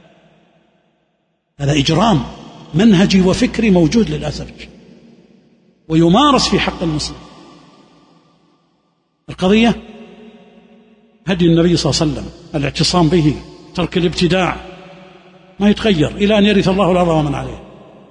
هذا إجرام منهجي وفكري موجود للأسف ويمارس في حق المسلم. القضية هدي النبي صلى الله عليه وسلم، الاعتصام به، ترك الابتداع، ما يتغير إلى أن يرث الله الأرض ومن عليه.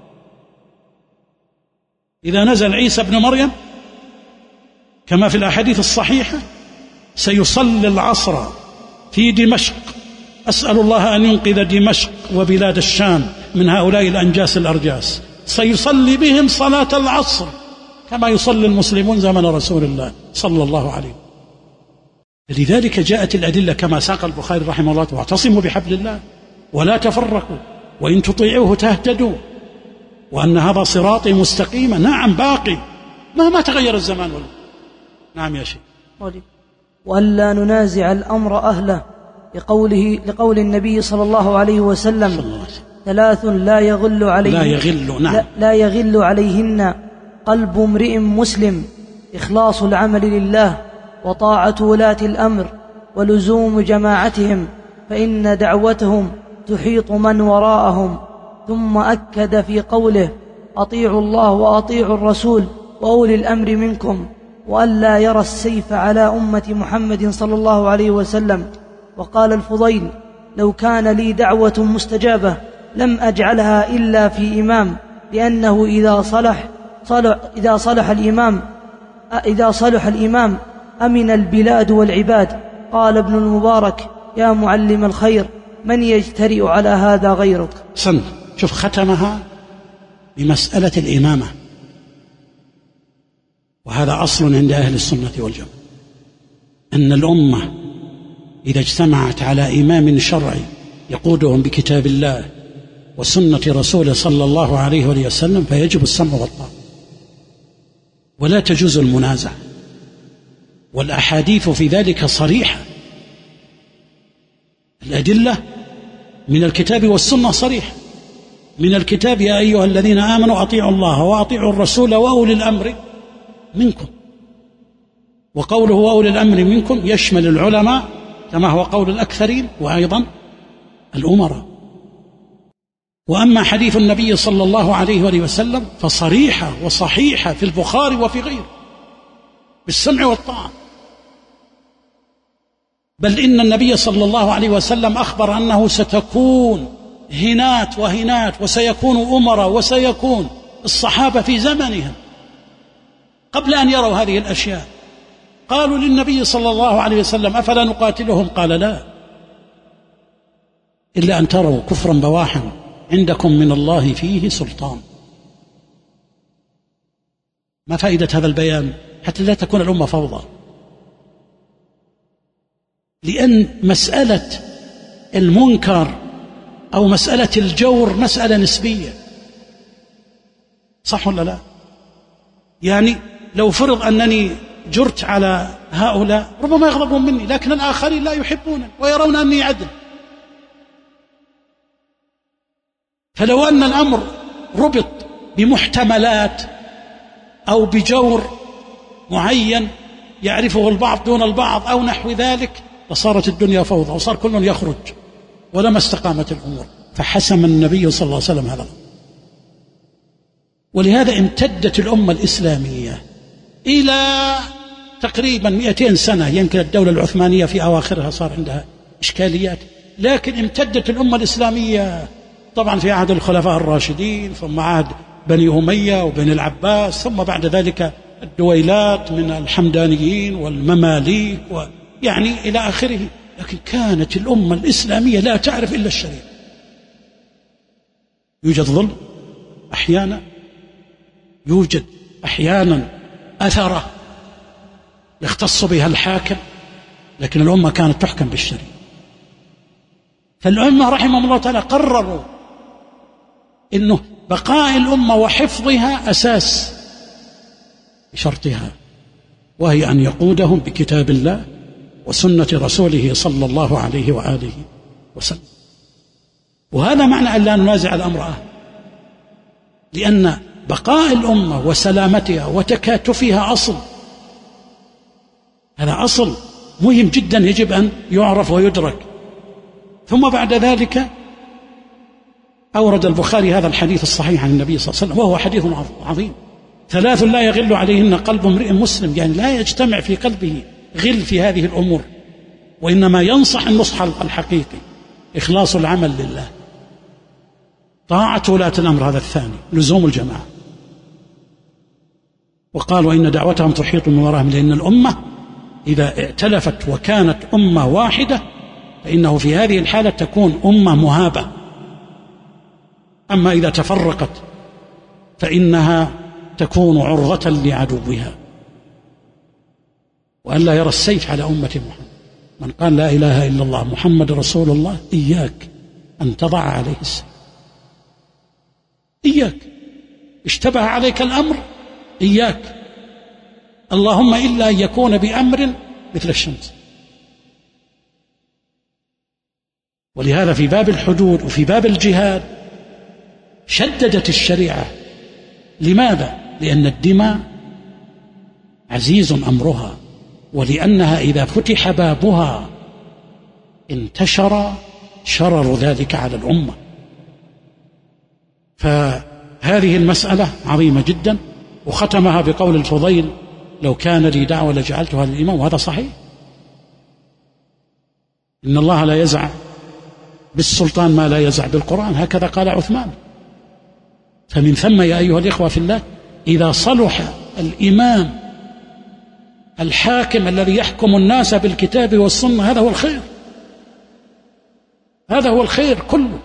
إذا نزل عيسى ابن مريم كما في الأحاديث الصحيحة سيصلي العصر في دمشق، أسأل الله أن ينقذ دمشق وبلاد الشام من هؤلاء الأنجاس الأرجاس، سيصلي بهم صلاة العصر كما يصلي المسلمون زمن رسول الله صلى الله عليه وسلم. لذلك جاءت الأدلة كما ساق البخاري رحمه الله: واعتصموا بحبل الله ولا تفرقوا وإن تطيعوه تهتدوا، وأن هذا صراطي مستقيما. نعم باقي ما تغير الزمان ولا. نعم يا شيخ. وألا ننازع الأمر أهله لقول النبي صلى الله عليه وسلم: ثلاث لا يغل عليهن قلب امرئ مسلم: إخلاص العمل لله، وطاعة ولاة الأمر، ولزوم جماعتهم، فإن دعوتهم تحيط من وراءهم. ثم أكد في قوله: أطيعوا الله وأطيعوا الرسول وأولي الأمر منكم، وألا يرى السيف على أمة محمد صلى الله عليه وسلم. وقال الفضيل: لو كان لي دعوة مستجابة لم أجعلها إلا في إمام، لأنه إذا صلح الإمام أمن البلاد والعباد. قال ابن المبارك: يا معلم الخير، من يجترئ على هذا غيرك؟ شوف ختمها بمسألة الإمامة، وهذا أصل عند أهل السنة والجماعة. أن الأمة إذا اجتمعت على إمام شرعي يقودهم بكتاب الله وسنة رسوله صلى الله عليه وسلم فيجب السمع والطاعة ولا تجوز المنازعة، والأحاديث في ذلك صريحة، الأدلة من الكتاب والسنة صريحة. من الكتاب: يا أيها الذين آمنوا أطيعوا الله وأطيعوا الرسول وأولي الأمر منكم. وقوله وأولي الأمر منكم يشمل العلماء كما هو قول الأكثرين، وأيضا الأمراء. وأما حديث النبي صلى الله عليه وسلم فصريحة وصحيحة في البخاري وفي غيره بالسمع والطاعة. بل إن النبي صلى الله عليه وسلم أخبر أنه ستكون هنات وهنات، وسيكون أمراء، وسيكون الصحابة في زمنهم قبل أن يروا هذه الأشياء. قالوا للنبي صلى الله عليه وسلم: أفلا نقاتلهم؟ قال: لا، إلا أن تروا كفرا بواحا عندكم من الله فيه سلطان. ما فائدة هذا البيان؟ حتى لا تكون الأمة فوضى، لأن مسألة المنكر أو مسألة الجور مسألة نسبية، صح ولا لا؟ يعني لو فرض أنني جرت على هؤلاء ربما يغضبون مني، لكن الآخرين لا يحبونني ويرون أني عدل. فلو أن الأمر ربط بمحتملات أو بجور معين يعرفه البعض دون البعض أو نحو ذلك لصارت الدنيا فوضى وصار كل يخرج ولما استقامت الأمور. فحسم النبي صلى الله عليه وسلم هذا. ولهذا امتدت الأمة الإسلامية إلى تقريبا 200 سنة. يمكن الدولة العثمانية في أواخرها صار عندها إشكاليات، لكن امتدت الأمة الإسلامية طبعا في عهد الخلفاء الراشدين، ثم عهد بني أمية وبني العباس، ثم بعد ذلك الدويلات من الحمدانيين والمماليك يعني إلى آخره. لكن كانت الأمة الإسلامية لا تعرف إلا الشريعة. يوجد ظلم أحيانا، يوجد أحيانا أثرة يختص بها الحاكم، لكن الأمة كانت تحكم بالشريعة. فالأمة رحمهم الله تعالى قرروا إنه بقاء الأمة وحفظها أساس بشرطها، وهي أن يقودهم بكتاب الله وسنة رسوله صلى الله عليه وآله وسلم. وهذا معنى أن لا ننازع الأمر أهل، لأن بقاء الأمة وسلامتها وتكاتفها أصل، هذا أصل مهم جدا يجب أن يعرف ويدرك. ثم بعد ذلك أورد البخاري هذا الحديث الصحيح عن النبي صلى الله عليه وسلم، وهو حديث عظيم: 3 لا يغل عليهن قلب امرئ مسلم، يعني لا يجتمع في قلبه غل في هذه الأمور، وإنما ينصح النصح الحقيقي، إخلاص العمل لله، طاعة ولاة الأمر، هذا الثاني، لزوم الجماعة. وقال: وإن دعوتهم تحيط من وراهم، لأن الأمة إذا ائتلفت وكانت أمة واحدة فإنه في هذه الحالة تكون أمة مهابة. أما إذا تفرقت فإنها تكون عرضة لعدوها. وأن لا يرى السيف على أمة محمد. من قال لا إله إلا الله محمد رسول الله إياك أن تضع عليه السيف، إياك. اشتبه عليك الأمر إياك، اللهم إلا أن يكون بأمر مثل الشمس. ولهذا في باب الحدود وفي باب الجهاد شددت الشريعة. لماذا؟ لأن الدماء عزيز أمرها، ولأنها إذا فتح بابها انتشر شرر ذلك على الأمة. فهذه المسألة عظيمة جدا. وختمها بقول الفضيل: لو كان لي دعوة لجعلتها للإمام. وهذا صحيح، إن الله لا يزع بالسلطان ما لا يزع بالقرآن، هكذا قال عثمان. فمن ثم يا أيها الإخوة في الله، إذا صلح الإمام الحاكم الذي يحكم الناس بالكتاب والسنة هذا هو الخير، هذا هو الخير كله.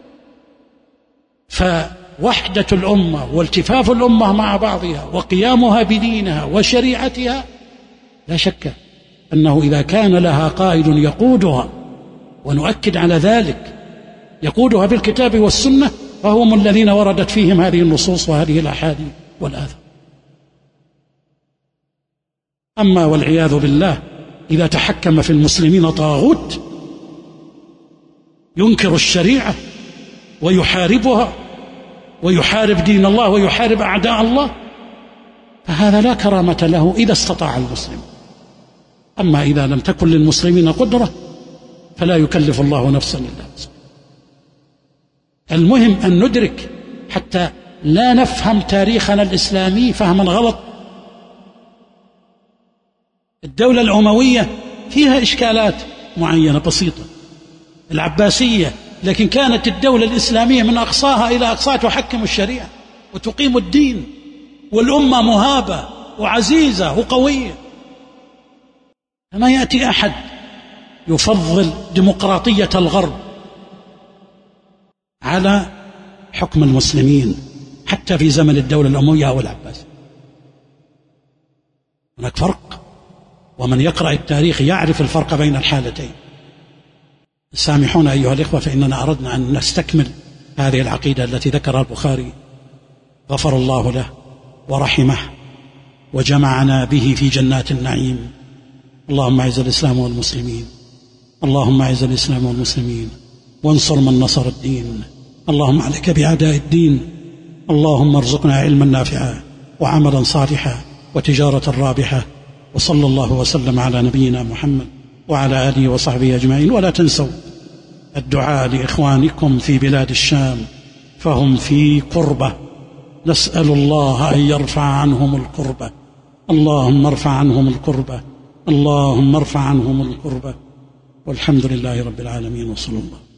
فوحدة الأمة والتفاف الأمة مع بعضها وقيامها بدينها وشريعتها لا شك أنه إذا كان لها قائد يقودها، ونؤكد على ذلك، يقودها بالكتاب والسنة، فهم الذين وردت فيهم هذه النصوص وهذه الأحاديث والآثار. أما والعياذ بالله إذا تحكم في المسلمين طاغوت ينكر الشريعة ويحاربها ويحارب دين الله ويحارب أعداء الله، فهذا لا كرامة له إذا استطاع المسلم. أما إذا لم تكن للمسلمين قدرة فلا يكلف الله نفسا إلا وسعها. المهم أن ندرك حتى لا نفهم تاريخنا الإسلامي فهما غلط. الدولة الأموية فيها إشكالات معينة بسيطة، العباسية، لكن كانت الدولة الإسلامية من أقصاها إلى أقصاها تحكم الشريعة وتقيم الدين، والأمة مهابة وعزيزة وقوية. فما يأتي أحد يفضل ديمقراطية الغرب على حكم المسلمين حتى في زمن الدولة الأموية أو العباسية. هناك فرق، ومن يقرأ التاريخ يعرف الفرق بين الحالتين. سامحونا أيها الإخوة، فإننا أردنا أن نستكمل هذه العقيدة التي ذكرها البخاري، غفر الله له ورحمه وجمعنا به في جنات النعيم. اللهم أعز الإسلام والمسلمين، اللهم أعز الإسلام والمسلمين، وانصر من نصر الدين. اللهم عليك بأعداء الدين. اللهم ارزقنا علما نافعا وعملا صالحا وتجارة رابحة. وصلى الله وسلم على نبينا محمد وعلى آله وصحبه أجمعين. ولا تنسوا الدعاء لإخوانكم في بلاد الشام فهم في كربة، نسأل الله أن يرفع عنهم الكربة. اللهم ارفع عنهم الكربة، اللهم ارفع عنهم الكربة. والحمد لله رب العالمين، وصلى الله.